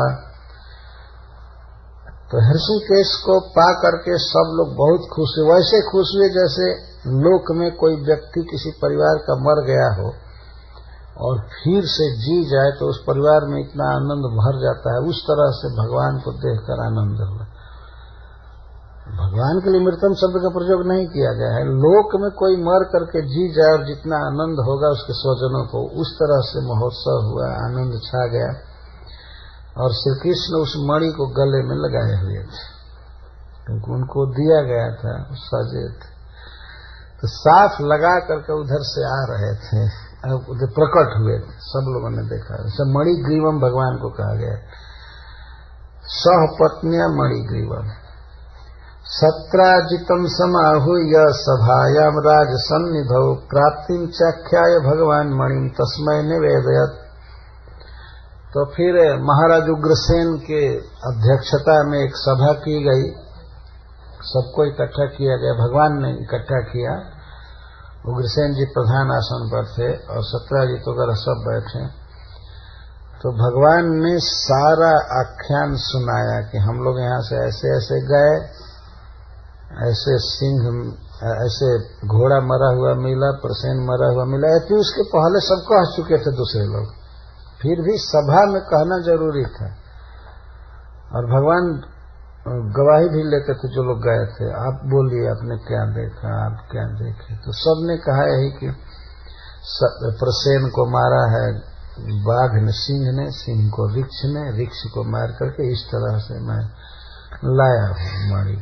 तो हर्षिकेश को पा करके सब लोग बहुत खुश हुए, वैसे खुश हुए जैसे लोक में कोई व्यक्ति किसी परिवार का मर गया हो और फिर से जी जाए तो उस परिवार में इतना आनंद भर जाता है, उस तरह से भगवान को देखकर आनंद हुआ। भगवान के लिए मृतम शब्द का प्रयोग नहीं किया गया है, लोक में कोई मर करके जी जाए और जितना आनंद होगा उसके स्वजनों को, उस तरह से महोत्सव हुआ, आनंद छा गया। और श्री कृष्ण उस मणि को गले में लगाए हुए थे, क्योंकि उनको दिया गया था, सजे थे, तो साफ लगा करके उधर से आ रहे थे, उधर प्रकट हुए थे, सब लोगों ने देखा। सब मणिग्रीवम भगवान को कहा गया, सहपत्न्या मणिग्रीवम। सत्राजितम समाहूय सभायाम राज सन्निधौ प्राप्तिम चाख्याय भगवान मणिम तस्मै निवेदयत्। तो फिर महाराज उग्रसेन के अध्यक्षता में एक सभा की गई, सबको इकट्ठा किया गया, भगवान ने इकट्ठा किया। उग्रसेन जी प्रधान आसन पर थे और सत्राजित वगैरह सब बैठे। तो भगवान ने सारा आख्यान सुनाया कि हम लोग यहाँ से ऐसे ऐसे गए, ऐसे सिंह, ऐसे घोड़ा मरा हुआ मिला, प्रसेन मरा हुआ मिला। ऐसे उसके पहले सब कह चुके थे दूसरे लोग, फिर भी सभा में कहना जरूरी था। और भगवान गवाही भी लेते थे जो लोग गए थे, आप बोलिए आपने क्या देखा, आप क्या देखे। तो सबने कहा यही कि प्रसेन को मारा है बाघ ने, सिंह ने, सिंह को ऋक्ष ने, ऋक्ष को मार करके इस तरह से मैं लाया हूं मणि।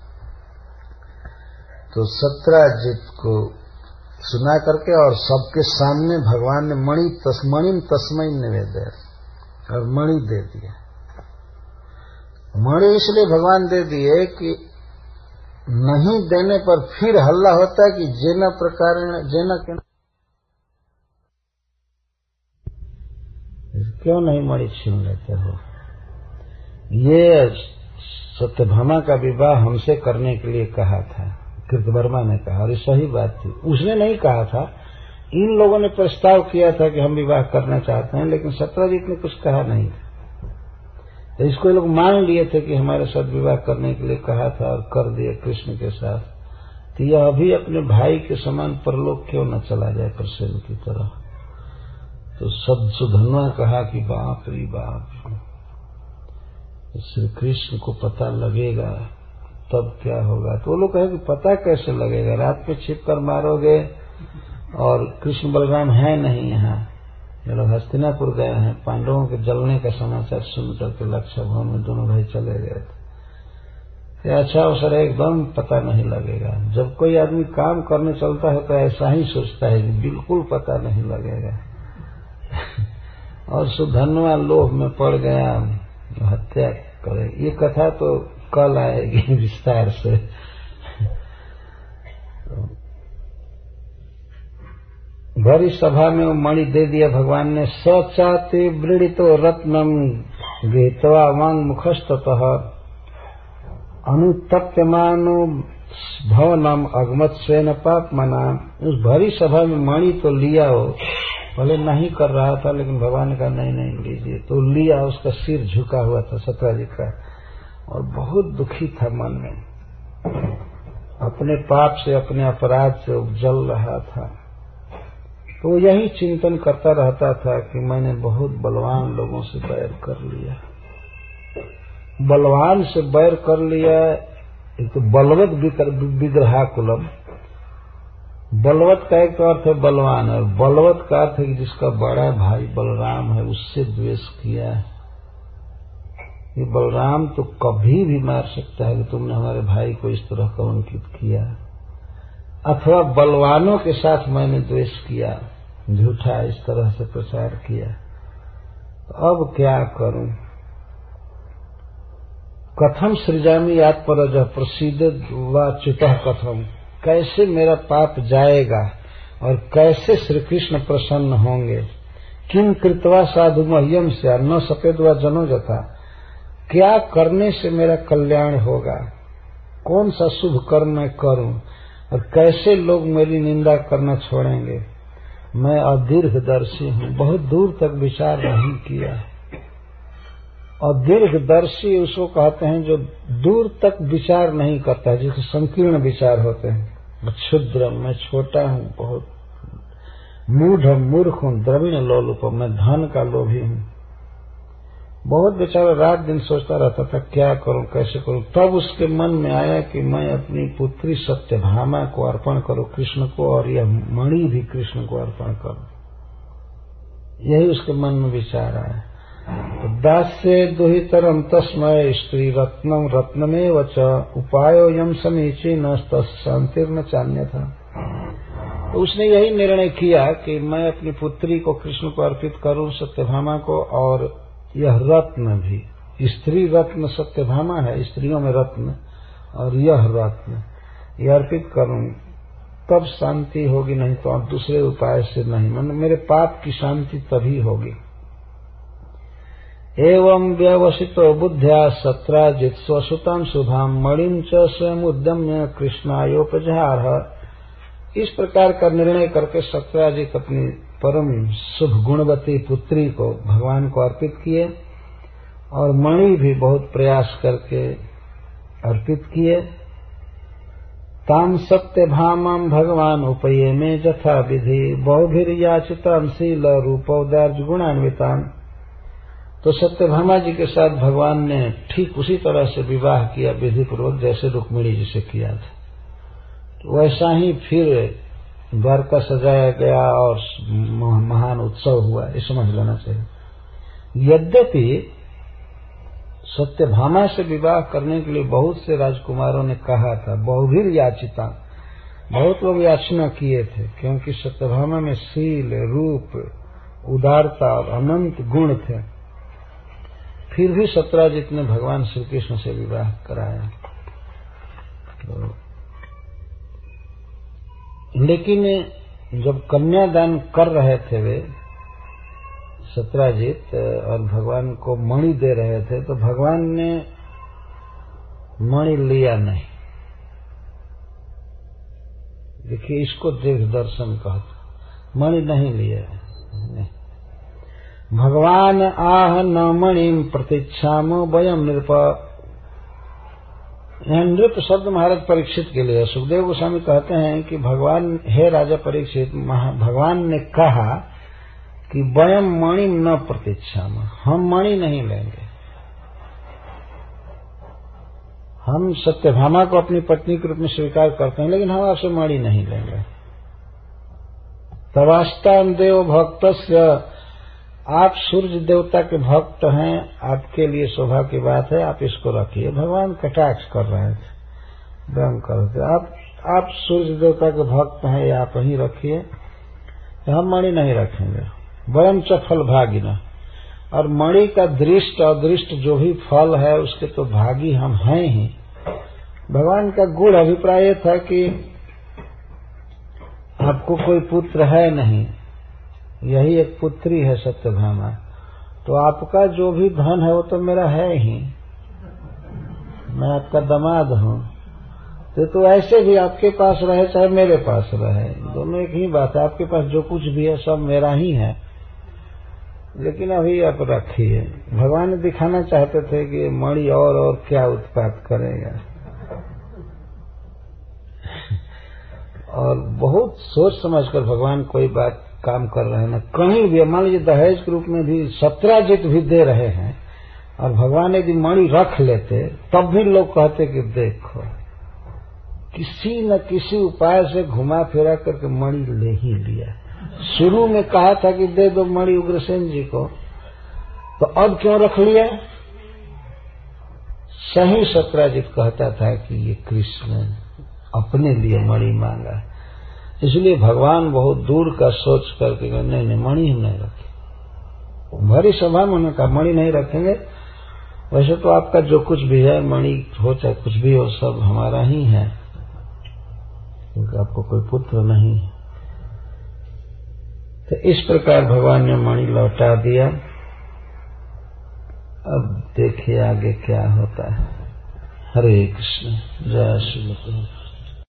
तो सत्राजित को सुना करके और सबके सामने भगवान ने मणि तस मणिम तस्मै निवेदय, और मणि दे दिया। मणि इसलिए भगवान दे दिए कि नहीं देने पर फिर हल्ला होता है कि जेना प्रकार जेना के क्यों नहीं मणि छीन लेते हो। ये सत्यभामा का विवाह हमसे करने के लिए कहा था, कृतवर्मा ने कहा, और ये सही बात थी। उसने नहीं कहा था, इन लोगों ने प्रस्ताव किया था कि हम विवाह करना चाहते हैं, लेकिन सत्यजीत ने कुछ कहा नहीं था। तो इसको ये लोग मान लिए थे कि हमारे साथ विवाह करने के लिए कहा था और कर दिए कृष्ण के साथ, तो यह अभी अपने भाई के समान परलोक क्यों न चला जाए प्रसेन की तरह। तो सुधन्वा कहा कि बाप रे बाप, श्री कृष्ण को पता लगेगा तब क्या होगा। तो वो लोग कहे कि पता कैसे लगेगा, रात में छिप कर मारोगे और कृष्ण बलराम है नहीं यहाँ। ये लोग हस्तिनापुर गए हैं, पांडवों के जलने का समाचार सुन करके लक्षा भवन में दोनों भाई चले गए थे। अच्छा अवसर है, एकदम पता नहीं लगेगा। जब कोई आदमी काम करने चलता है तो ऐसा ही सोचता है कि बिल्कुल पता नहीं लगेगा। और सुधन्वा लोभ में पड़ गया, हत्या करे। ये कथा तो कल आएगी विस्तार से। भरी सभा में वो मणि दे दिया भगवान ने। सचाते वृणितो रत्नम गीतवा वांग मुखस्ततः अनुतप्यमानो भवनम अगमत स्वेन पाप मना। उस भरी सभा में मणि तो लिया हो, पहले नहीं कर रहा था लेकिन भगवान ने कहा नहीं नहीं लीजिए, तो लिया। उसका सिर झुका हुआ था सत्राजित का और बहुत दुखी था मन में, अपने पाप से अपने अपराध से जल रहा था। तो यही चिंतन करता रहता था कि मैंने बहुत बलवान लोगों से बैर कर लिया, बलवान से बैर कर लिया। एक तो बलवत विग्रहाकुलम, बलवत का एक तो अर्थ है बलवान, और बलवत का अर्थ है कि जिसका बड़ा भाई बलराम है उससे द्वेष किया है। ये बलराम तो कभी भी मार सकता है कि तुमने हमारे भाई को इस तरह कलंकित किया, अथवा बलवानों के साथ मैंने द्वेष किया, झूठा इस तरह से प्रचार किया। अब क्या करूं? कथम सृजामि आत्मरज प्रसिद्ध व चितः कथम, कैसे मेरा पाप जाएगा और कैसे श्री कृष्ण प्रसन्न होंगे। किम कृत्वा साधु मह्यम से न सपेद व जनो जथा, क्या करने से मेरा कल्याण होगा, कौन सा शुभ कर्म मैं करूं और कैसे लोग मेरी निंदा करना छोड़ेंगे। मैं अदीर्घदर्शी हूं, बहुत दूर तक विचार नहीं किया। अदीर्घदर्शी उसको कहते हैं जो दूर तक विचार नहीं करता है, जिसके संकीर्ण विचार होते हैं। क्षुद्र, मैं छोटा हूं, बहुत मूढ़ मूर्ख हूं, द्रविण लोलुप, मैं धन का लोभी हूं। बहुत बेचारा रात दिन सोचता रहता था क्या करूं कैसे करूं। तब उसके मन में आया कि मैं अपनी पुत्री सत्यभामा को अर्पण करूं कृष्ण को, और यह मणि भी कृष्ण को अर्पण करूं। यही उसके मन में विचार आया। तो दास्य दुहितरम तस्मय स्त्री रत्नम रत्नमेव च उपायो यम समीचीन शांतिर्न चान्य था। तो उसने यही निर्णय किया कि मैं अपनी पुत्री को कृष्ण को अर्पित करूं, सत्यभामा को, और यह रत्न भी, स्त्री रत्न सत्यभामा है, स्त्रियों में रत्न, और यह रत्न यह अर्पित करूं, तब शांति होगी, नहीं तो और दूसरे उपाय से नहीं। मतलब मेरे पाप की शांति तभी होगी। एवं व्यवसितो बुद्ध्या सत्राजित स्वसुतां शुभाम मणिं च स्वयं उद्यम्य कृष्णायोपजहार। इस प्रकार का निर्णय करके सत्राजित अपनी परम शुभ गुणवती पुत्री को भगवान को अर्पित किए, और मणि भी बहुत प्रयास करके अर्पित किए। ताम सत्यभामां भगवान उपये में जथा विधि बहुभिर्याचितां शील रूपोदार्ज गुणान्वितां। तो सत्यभामा जी के साथ भगवान ने ठीक उसी तरह से विवाह किया विधि पूर्वक, जैसे रुक्मिणी जी से किया था। तो वैसा ही फिर द्वारका सजाया गया और महान उत्सव हुआ, ये समझ लेना चाहिए। यद्यपि सत्यभामा से विवाह करने के लिए बहुत से राजकुमारों ने कहा था, बहुभिर याचिता, बहुत लोग याचना किए थे, क्योंकि सत्यभामा में शील रूप उदारता और अनंत गुण थे। फिर भी सत्राजित ने भगवान श्री कृष्ण से विवाह कराया। तो लेकिन जब कन्यादान कर रहे थे वे सत्राजित और भगवान को मणि दे रहे थे, तो भगवान ने मणि लिया नहीं। देखिए इसको दीर्घ दर्शन कहते, मणि नहीं लिया नहीं। भगवान आह न मणिम प्रतीक्षाम वयम नृप। यह नृप शब्द महाराज परीक्षित के लिए। सुखदेव गोस्वामी कहते हैं कि भगवान, हे राजा परीक्षित, भगवान ने कहा कि वयम मणि न प्रतीक्षाम, हम मणि नहीं लेंगे। हम सत्यभामा को अपनी पत्नी के रूप में स्वीकार करते हैं, लेकिन हम आपसे मणि नहीं लेंगे। तवास्ताम देव भक्तस्य, आप सूर्य देवता के भक्त हैं, आपके लिए शोभा की बात है, आप इसको रखिए। भगवान कटाक्ष कर रहे थे, व्यंग कर रहे थे। आप आप सूर्य देवता के भक्त हैं, ये आप ही रखिए, हम मणि नहीं रखेंगे। वयम च फल भागिना, और मणि का दृष्ट अदृष्ट जो भी फल है उसके तो भागी हम हैं ही। भगवान का गूढ़ अभिप्राय था कि आपको कोई पुत्र है नहीं, यही एक पुत्री है सत्यभामा, तो आपका जो भी धन है वो तो मेरा है ही, मैं आपका दामाद हूँ। तो, तो ऐसे भी आपके पास रहे चाहे मेरे पास रहे, दोनों एक ही बात है। आपके पास जो कुछ भी है सब मेरा ही है, लेकिन अभी आप रखिए। भगवान दिखाना चाहते थे कि मणि और और क्या उत्पात करेगा, और बहुत सोच समझकर भगवान कोई बात काम कर रहे हैं ना। कहीं भी मान लीजिए दहेज के रूप में भी सत्राजित भी दे रहे हैं, और भगवान यदि मणि रख लेते तब भी लोग कहते कि देखो किसी न किसी उपाय से घुमा फिरा करके मणि ले ही लिया। शुरू में कहा था कि दे दो मणि उग्रसेन जी को, तो अब क्यों रख लिया? सही सत्राजित कहता था कि ये कृष्ण अपने लिए मणि मांगा, इसलिए भगवान बहुत दूर का सोच करके नहीं नहीं मणि हम नहीं रखें। भरी सभा में उन्होंने कहा मणि नहीं रखेंगे। वैसे तो आपका जो कुछ भी है, मणि हो चाहे कुछ भी हो, सब हमारा ही है, क्योंकि आपको कोई पुत्र नहीं। तो इस प्रकार भगवान ने मणि लौटा दिया। अब देखिए आगे क्या होता है। हरे कृष्ण, जय श्री कृष्ण।